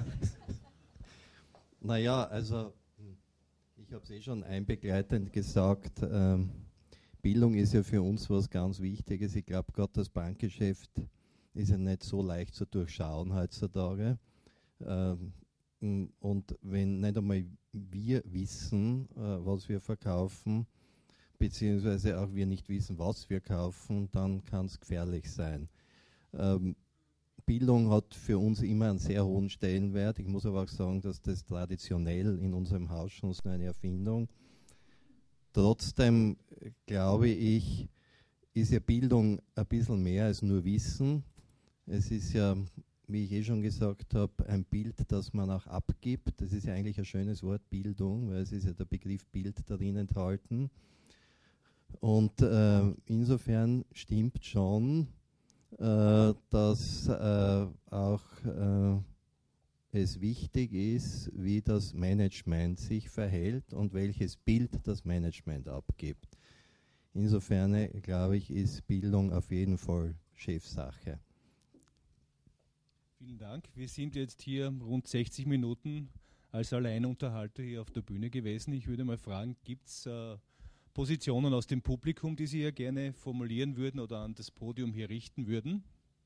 naja, also ich habe es eh schon einbegleitend gesagt, ähm, Bildung ist ja für uns was ganz Wichtiges. Ich glaube, gerade das Bankgeschäft ist ja nicht so leicht zu durchschauen heutzutage. Ähm, und wenn nicht einmal wir wissen, äh, was wir verkaufen, beziehungsweise auch wir nicht wissen, was wir kaufen, dann kann es gefährlich sein. Ähm, Bildung hat für uns immer einen sehr hohen Stellenwert. Ich muss aber auch sagen, dass das traditionell in unserem Haus schon so eine Erfindung. Trotzdem glaube ich, ist ja Bildung ein bisschen mehr als nur Wissen. Es ist ja, wie ich eh schon gesagt habe, ein Bild, das man auch abgibt. Das ist ja eigentlich ein schönes Wort, Bildung, weil es ist ja der Begriff Bild darin enthalten. Und äh, insofern stimmt schon, äh, dass äh, auch äh, es wichtig ist, wie das Management sich verhält und welches Bild das Management abgibt. Insofern, glaube ich, ist Bildung auf jeden Fall Chefsache. Vielen Dank. Wir sind jetzt hier rund sechzig Minuten als Alleinunterhalter hier auf der Bühne gewesen. Ich würde mal fragen, gibt es äh, Positionen aus dem Publikum, die Sie ja gerne formulieren würden oder an das Podium hier richten würden?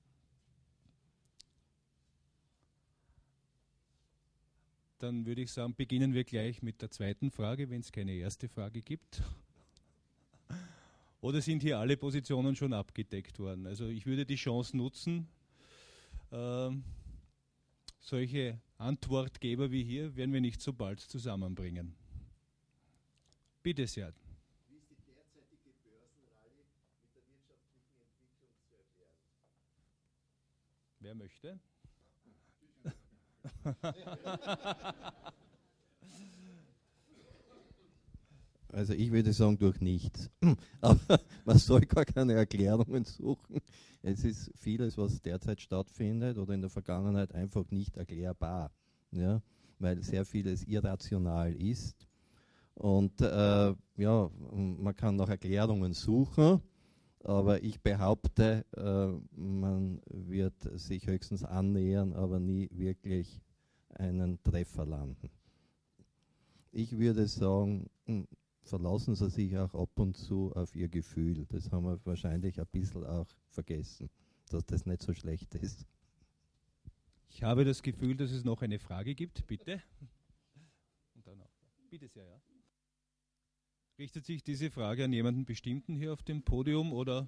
Dann würde ich sagen, beginnen wir gleich mit der zweiten Frage, wenn es keine erste Frage gibt. Oder sind hier alle Positionen schon abgedeckt worden? Also ich würde die Chance nutzen, äh, solche Antwortgeber wie hier werden wir nicht so bald zusammenbringen. Bitte sehr. Wie ist die derzeitige Börsenrallye mit der wirtschaftlichen Entwicklung zu erklären? Wer möchte? Also ich würde sagen, durch nichts. Aber man soll gar keine Erklärungen suchen. Es ist vieles, was derzeit stattfindet oder in der Vergangenheit einfach nicht erklärbar. Ja? Weil sehr vieles irrational ist. Und äh, ja, man kann nach Erklärungen suchen, aber ich behaupte, äh, man wird sich höchstens annähern, aber nie wirklich einen Treffer landen. Ich würde sagen, verlassen Sie sich auch ab und zu auf Ihr Gefühl. Das haben wir wahrscheinlich ein bisschen auch vergessen, dass das nicht so schlecht ist. Ich habe das Gefühl, dass es noch eine Frage gibt. Bitte. Und dann auch. Bitte sehr, ja. Richtet sich diese Frage an jemanden Bestimmten hier auf dem Podium oder?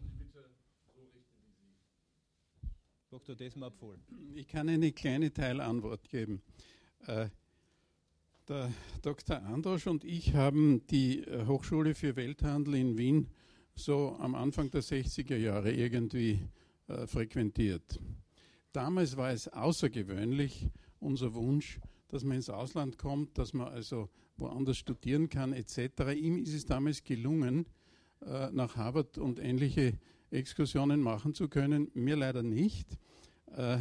Doktor Desmar-Pfohl. Ich kann eine kleine Teilantwort geben. Äh, der Doktor Androsch und ich haben die Hochschule für Welthandel in Wien so am Anfang der sechziger Jahre irgendwie äh, frequentiert. Damals war es außergewöhnlich unser Wunsch, dass man ins Ausland kommt, dass man also woanders studieren kann et cetera. Ihm ist es damals gelungen, äh, nach Harvard und ähnliche Exkursionen machen zu können, mir leider nicht. Äh,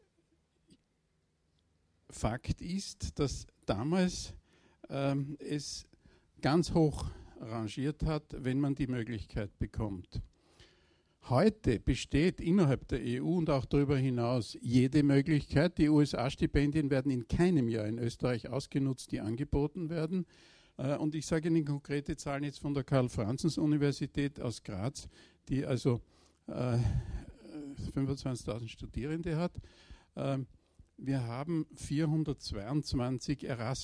Fakt ist, dass damals ähm, es ganz hoch rangiert hat, wenn man die Möglichkeit bekommt. Heute besteht innerhalb der E U und auch darüber hinaus jede Möglichkeit. Die U S A-Stipendien werden in keinem Jahr in Österreich ausgenutzt, die angeboten werden. Äh, und ich sage Ihnen konkrete Zahlen jetzt von der Karl-Franzens-Universität aus Graz, die also äh, fünfundzwanzigtausend Studierende hat. Äh, wir haben vierhundertzweiundzwanzig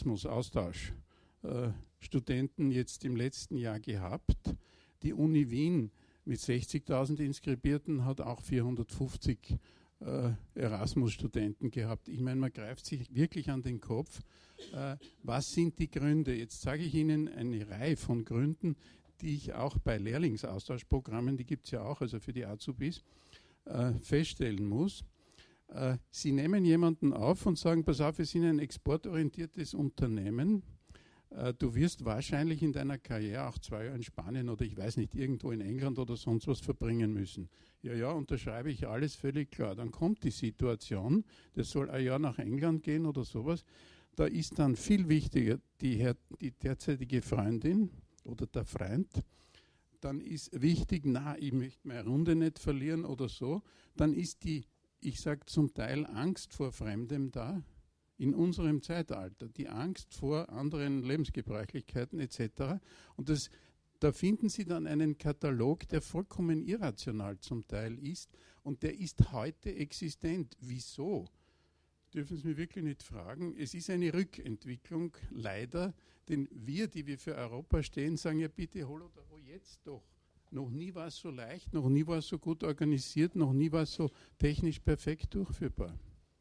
Erasmus-Austausch-Studenten jetzt im letzten Jahr gehabt. Die Uni Wien mit sechzigtausend Inskribierten hat auch vierhundertfünfzig äh, Erasmus-Studenten gehabt. Ich meine, man greift sich wirklich an den Kopf. Äh, was sind die Gründe? Jetzt sage ich Ihnen eine Reihe von Gründen, die ich auch bei Lehrlingsaustauschprogrammen, die gibt es ja auch, also für die Azubis, äh, feststellen muss. Äh, Sie nehmen jemanden auf und sagen, pass auf, wir sind ein exportorientiertes Unternehmen. Du wirst wahrscheinlich in deiner Karriere auch zwei Jahre in Spanien oder ich weiß nicht, irgendwo in England oder sonst was verbringen müssen. Ja, ja, unterschreibe ich alles völlig klar. Dann kommt die Situation, das soll ein Jahr nach England gehen oder sowas. Da ist dann viel wichtiger die, die derzeitige Freundin oder der Freund. Dann ist wichtig, na, ich möchte meine Runde nicht verlieren oder so. Dann ist die, ich sage zum Teil, Angst vor Fremdem da. In unserem Zeitalter, die Angst vor anderen Lebensgebräuchlichkeiten et cetera. Und das, da finden Sie dann einen Katalog, der vollkommen irrational zum Teil ist und der ist heute existent. Wieso? Dürfen Sie mich wirklich nicht fragen. Es ist eine Rückentwicklung, leider, denn wir, die wir für Europa stehen, sagen ja bitte, hol oder wo jetzt doch. Noch nie war es so leicht, noch nie war es so gut organisiert, noch nie war es so technisch perfekt durchführbar.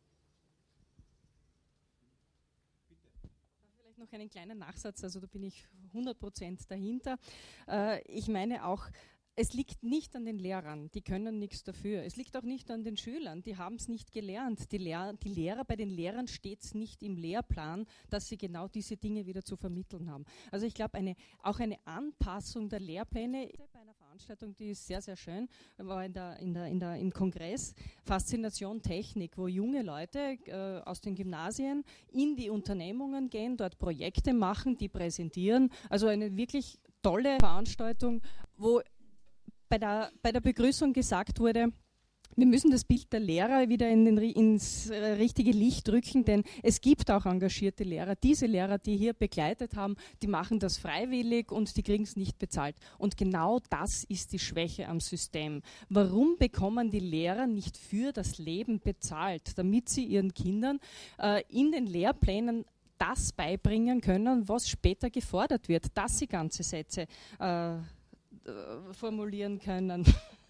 Vielleicht noch einen kleinen Nachsatz, also da bin ich hundert Prozent dahinter. Äh, ich meine auch, es liegt nicht an den Lehrern, die können nichts dafür. Es liegt auch nicht an den Schülern, die haben es nicht gelernt. Die, Lehr die Lehrer, bei den Lehrern steht es nicht im Lehrplan, dass sie genau diese Dinge wieder zu vermitteln haben. Also ich glaube, eine, auch eine Anpassung der Lehrpläne bei einer Veranstaltung, die ist sehr, sehr schön, war in der, in der, in der, im Kongress Faszination Technik, wo junge Leute äh, aus den Gymnasien in die Unternehmungen gehen, dort Projekte machen, die präsentieren. Also eine wirklich tolle Veranstaltung, wo Bei der, bei der Begrüßung gesagt wurde, wir müssen das Bild der Lehrer wieder in den, ins richtige Licht rücken, denn es gibt auch engagierte Lehrer. Diese Lehrer, die hier begleitet haben, die machen das freiwillig und die kriegen es nicht bezahlt. Und genau das ist die Schwäche am System. Warum bekommen die Lehrer nicht für das Leben bezahlt, damit sie ihren Kindern äh, in den Lehrplänen das beibringen können, was später gefordert wird, dass sie ganze Sätze äh, formulieren können.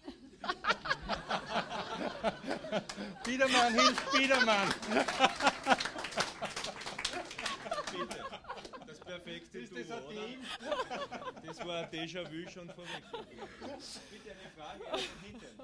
Biedermann hilft Biedermann. Bitte. Das perfekte Ist das Duo, ein oder? Team? Das war ein Déjà-vu schon vorweg. Bitte eine Frage von hinten.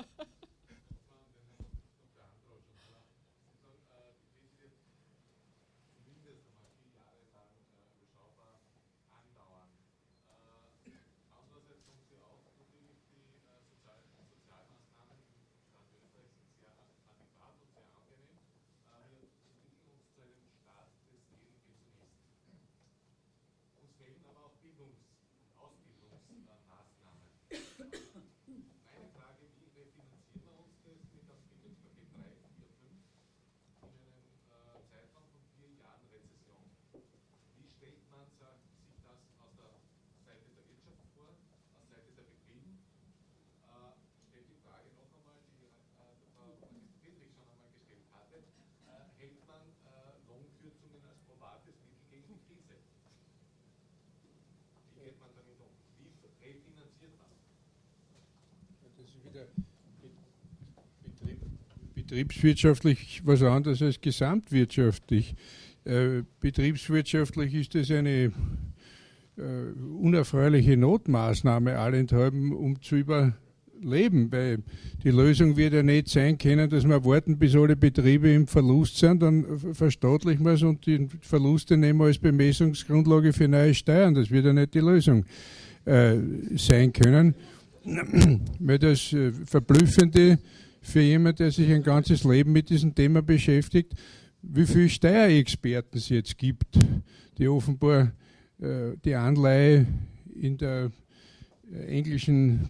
Betriebswirtschaftlich was anderes als gesamtwirtschaftlich. Äh, betriebswirtschaftlich ist das eine äh, unerfreuliche Notmaßnahme allenthalben, um zu überleben, weil die Lösung wird ja nicht sein können, dass wir warten, bis alle Betriebe im Verlust sind, dann verstaatlichen wir es und die Verluste nehmen wir als Bemessungsgrundlage für neue Steuern. Das wird ja nicht die Lösung äh, sein können, weil das äh, Verblüffende für jemanden, der sich ein ganzes Leben mit diesem Thema beschäftigt, wie viele Steuerexperten es jetzt gibt, die offenbar äh, die Anleihe in der äh, englischen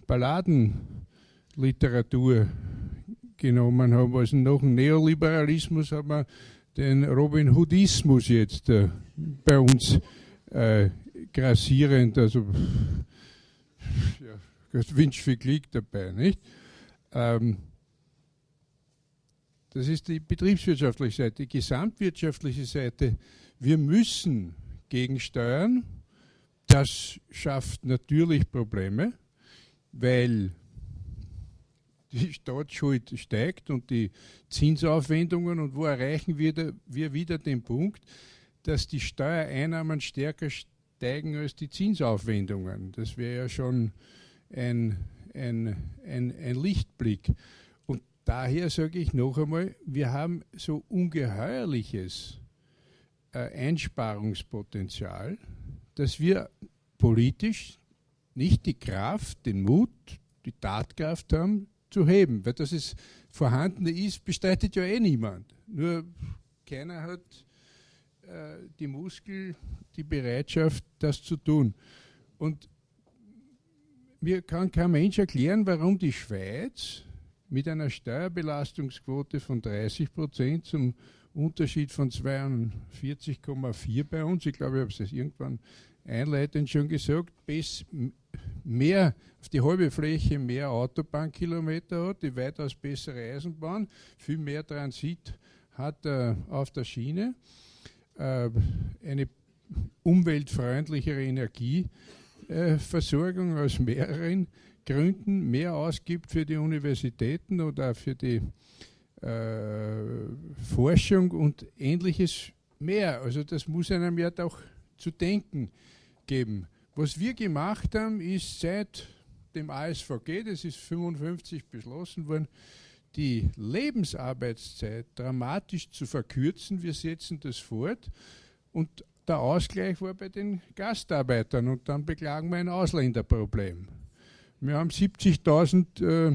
Balladenliteratur genommen haben. Also nach dem Neoliberalismus haben wir den Robin Hoodismus jetzt äh, bei uns äh, grassierend, also ja, Gott wünscht viel Glück dabei, nicht? Ähm, Das ist die betriebswirtschaftliche Seite. Die gesamtwirtschaftliche Seite, wir müssen gegensteuern. Das schafft natürlich Probleme, weil die Staatsschuld steigt und die Zinsaufwendungen. Und wo erreichen wir, da, wir wieder den Punkt, dass die Steuereinnahmen stärker steigen als die Zinsaufwendungen? Das wäre ja schon ein, ein, ein, ein Lichtblick. Daher sage ich noch einmal, wir haben so ungeheuerliches äh, Einsparungspotenzial, dass wir politisch nicht die Kraft, den Mut, die Tatkraft haben, zu heben. Weil dass es vorhanden ist, bestreitet ja eh niemand. Nur keiner hat äh, die Muskel, die Bereitschaft, das zu tun. Und mir kann kein Mensch erklären, warum die Schweiz mit einer Steuerbelastungsquote von dreißig Prozent zum Unterschied von zweiundvierzig Komma vier bei uns, ich glaube, ich habe es irgendwann einleitend schon gesagt, bis mehr, auf die halbe Fläche mehr Autobahnkilometer hat, die weitaus bessere Eisenbahn, viel mehr Transit hat äh, auf der Schiene, äh, eine umweltfreundlichere Energieversorgung äh, aus mehreren Gründen, mehr ausgibt für die Universitäten oder für die äh, Forschung und Ähnliches mehr. Also das muss einem ja doch zu denken geben. Was wir gemacht haben, ist seit dem A S V G, das ist fünfundfünfzig beschlossen worden, die Lebensarbeitszeit dramatisch zu verkürzen. Wir setzen das fort und der Ausgleich war bei den Gastarbeitern und dann beklagen wir ein Ausländerproblem. Wir haben siebzigtausend äh,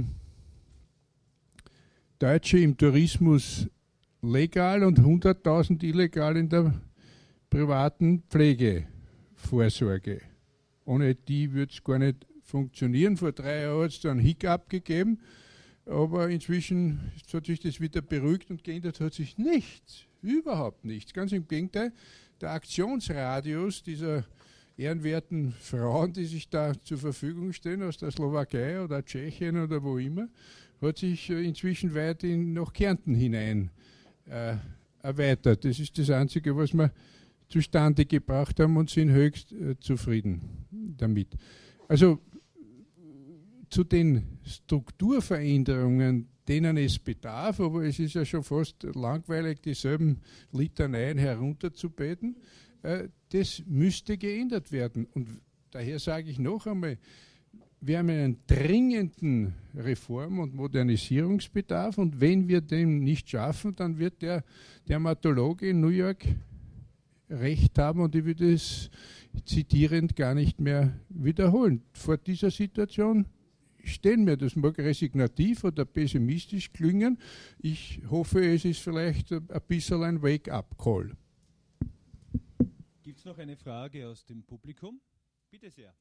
Deutsche im Tourismus legal und hunderttausend illegal in der privaten Pflegevorsorge. Ohne die würde es gar nicht funktionieren. Vor drei Jahren hat es da einen Hiccup gegeben, aber inzwischen hat sich das wieder beruhigt und geändert hat sich nichts, überhaupt nichts. Ganz im Gegenteil, der Aktionsradius dieser ehrenwerten Frauen, die sich da zur Verfügung stehen, aus der Slowakei oder Tschechien oder wo immer, hat sich äh, inzwischen weit in nach Kärnten hinein äh, erweitert. Das ist das Einzige, was wir zustande gebracht haben und sind höchst äh, zufrieden damit. Also zu den Strukturveränderungen, denen es bedarf, aber es ist ja schon fast langweilig, dieselben Litaneien herunterzubeten, äh, das müsste geändert werden. Und daher sage ich noch einmal, wir haben einen dringenden Reform- und Modernisierungsbedarf und wenn wir den nicht schaffen, dann wird der Dermatologe in New York recht haben und ich würde es zitierend gar nicht mehr wiederholen. Vor dieser Situation stehen wir. Das mag resignativ oder pessimistisch klingen. Ich hoffe, es ist vielleicht ein bisschen ein Wake-up-Call. Gibt es noch eine Frage aus dem Publikum? Bitte sehr.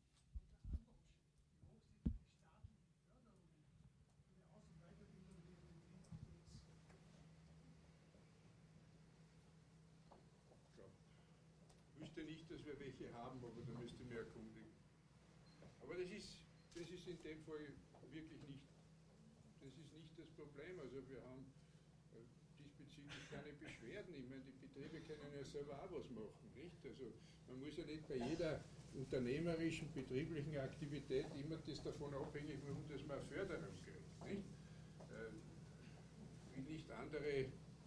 Ich wüsste nicht, dass wir welche haben, aber da müsste ich mich erkundigen. Aber das ist, das ist in dem Fall wirklich nicht, das ist nicht das Problem. Also wir haben äh, diesbezüglich keine Beschwerden. Ich meine, die Betriebe können ja selber auch was machen, nicht? Also man muss ja nicht bei jeder unternehmerischen, betrieblichen Aktivität immer das davon abhängig machen, dass man Förderung kriegt, nicht? Äh, wie nicht andere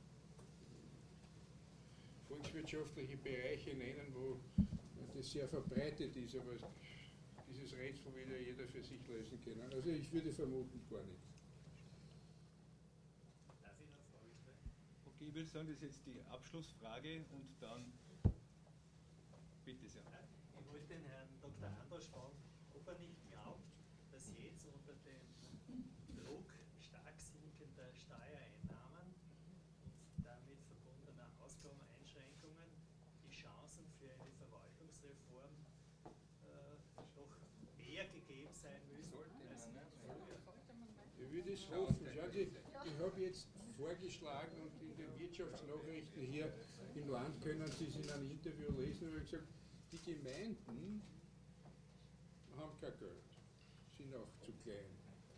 volkswirtschaftliche Bereiche nennen, wo das sehr verbreitet ist, aber dieses Rätsel will ja jeder für sich lösen können. Also ich würde vermuten, gar nicht. Darf ich noch eine Frage stellen? Okay, ich würde sagen, das ist jetzt die Abschlussfrage und dann bitte sehr. Ich wollte den Herrn Doktor Androsch fragen, ob er nicht glaubt, dass jetzt unter dem Druck stark sinkender Steuereinnahmen und damit verbundener Ausgabeneinschränkungen die Chancen für eine Verwaltungsreform äh, doch mehr gegeben sein müssen als früher. Ich würde es hoffen. Schauen Sie, ich habe jetzt vorgeschlagen und in den Wirtschaftsnachrichten hier im Land können Sie es in einem Interview lesen, habe ich gesagt, die Gemeinden haben kein Geld, sind auch zu klein.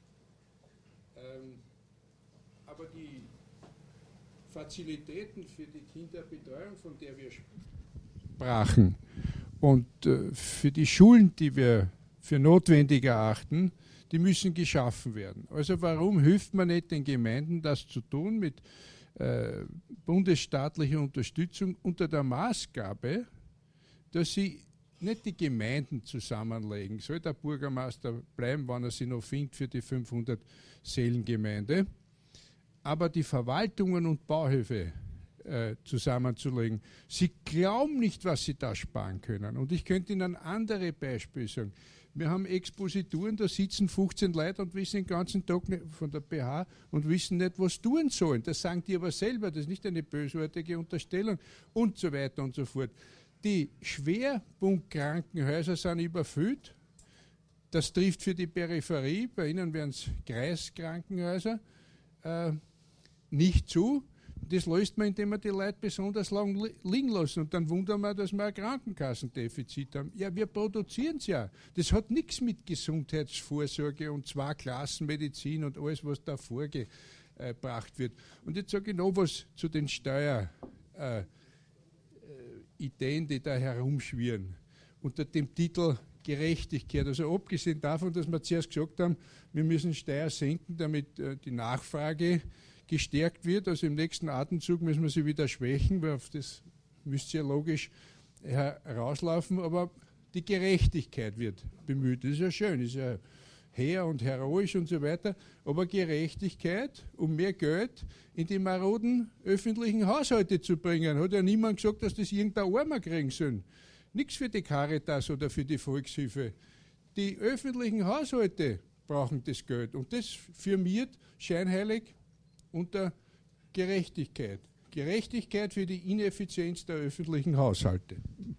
Ähm, aber die Fazilitäten für die Kinderbetreuung, von der wir sprachen, und äh, für die Schulen, die wir für notwendig erachten, die müssen geschaffen werden. Also warum hilft man nicht den Gemeinden, das zu tun mit äh, bundesstaatlicher Unterstützung unter der Maßgabe, dass sie nicht die Gemeinden zusammenlegen, soll der Bürgermeister bleiben, wann er sie noch findet für die fünfhundert Seelengemeinde, aber die Verwaltungen und Bauhöfe äh, zusammenzulegen. Sie glauben nicht, was sie da sparen können. Und ich könnte Ihnen andere Beispiele sagen. Wir haben Exposituren, da sitzen fünfzehn Leute und wissen den ganzen Tag nicht, von der B H und wissen nicht, was tun sollen. Das sagen die aber selber, das ist nicht eine bösartige Unterstellung und so weiter und so fort. Die Schwerpunktkrankenhäuser sind überfüllt. Das trifft für die Peripherie, bei Ihnen wären es Kreiskrankenhäuser, äh, nicht zu. Das löst man, indem man die Leute besonders lang li liegen lassen. Und dann wundern wir, dass wir ein Krankenkassendefizit haben. Ja, wir produzieren es ja. Das hat nichts mit Gesundheitsvorsorge und Zweiklassenmedizin und alles, was da vorgebracht wird. Und jetzt sage ich noch was zu den Steuerideen, äh, die da herumschwirren. Unter dem Titel Gerechtigkeit. Also abgesehen davon, dass wir zuerst gesagt haben, wir müssen Steuer senken, damit äh, die Nachfrage gestärkt wird. Also im nächsten Atemzug müssen wir sie wieder schwächen, weil auf das müsste ja logisch herauslaufen. Aber die Gerechtigkeit wird bemüht. Das ist ja schön, das ist ja hehr und heroisch und so weiter. Aber Gerechtigkeit, um mehr Geld in die maroden öffentlichen Haushalte zu bringen, hat ja niemand gesagt, dass das irgendein Armer kriegen soll. Nichts für die Caritas oder für die Volkshilfe. Die öffentlichen Haushalte brauchen das Geld. Und das firmiert scheinheilig unter Gerechtigkeit. Gerechtigkeit für die Ineffizienz der öffentlichen Haushalte.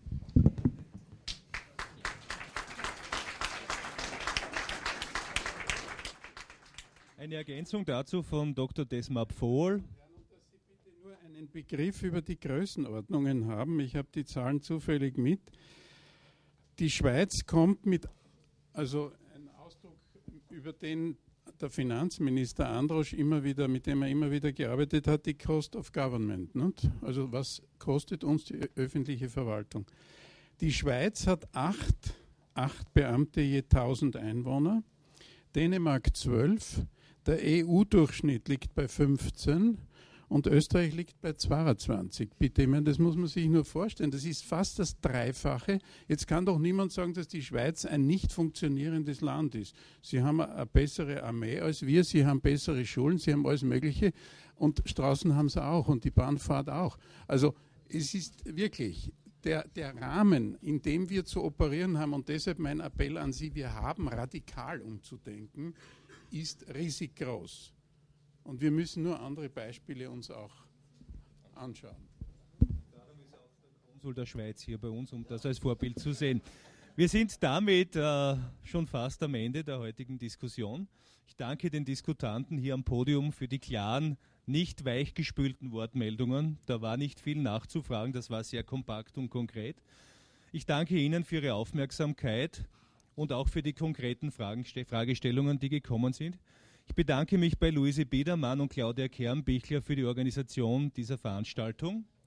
Eine Ergänzung dazu von Doktor Desmar Pfohl. Nur einen Begriff über die Größenordnungen haben. Ich habe die Zahlen zufällig mit. Die Schweiz kommt mit, also ein Ausdruck, über den der Finanzminister Androsch immer wieder, mit dem er immer wieder gearbeitet hat, die Cost of Government. Nicht? Also was kostet uns die öffentliche Verwaltung? Die Schweiz hat acht, acht Beamte je tausend Einwohner, Dänemark zwölf, der E U-Durchschnitt liegt bei fünfzehn und Österreich liegt bei zweiundzwanzig. Bitte, ich meine, das muss man sich nur vorstellen. Das ist fast das Dreifache. Jetzt kann doch niemand sagen, dass die Schweiz ein nicht funktionierendes Land ist. Sie haben eine bessere Armee als wir, sie haben bessere Schulen, sie haben alles Mögliche und Straßen haben sie auch und die Bahnfahrt auch. Also es ist wirklich der, der Rahmen, in dem wir zu operieren haben und deshalb mein Appell an Sie, wir haben radikal umzudenken, ist riesig groß. Und wir müssen nur andere Beispiele uns auch anschauen. Darum ist auch der Konsul der Schweiz hier bei uns, um das als Vorbild zu sehen. Wir sind damit äh, schon fast am Ende der heutigen Diskussion. Ich danke den Diskutanten hier am Podium für die klaren, nicht weichgespülten Wortmeldungen. Da war nicht viel nachzufragen, das war sehr kompakt und konkret. Ich danke Ihnen für Ihre Aufmerksamkeit und auch für die konkreten Fragen, Fragestellungen, die gekommen sind. Ich bedanke mich bei Luise Biedermann und Claudia Kernbichler für die Organisation dieser Veranstaltung.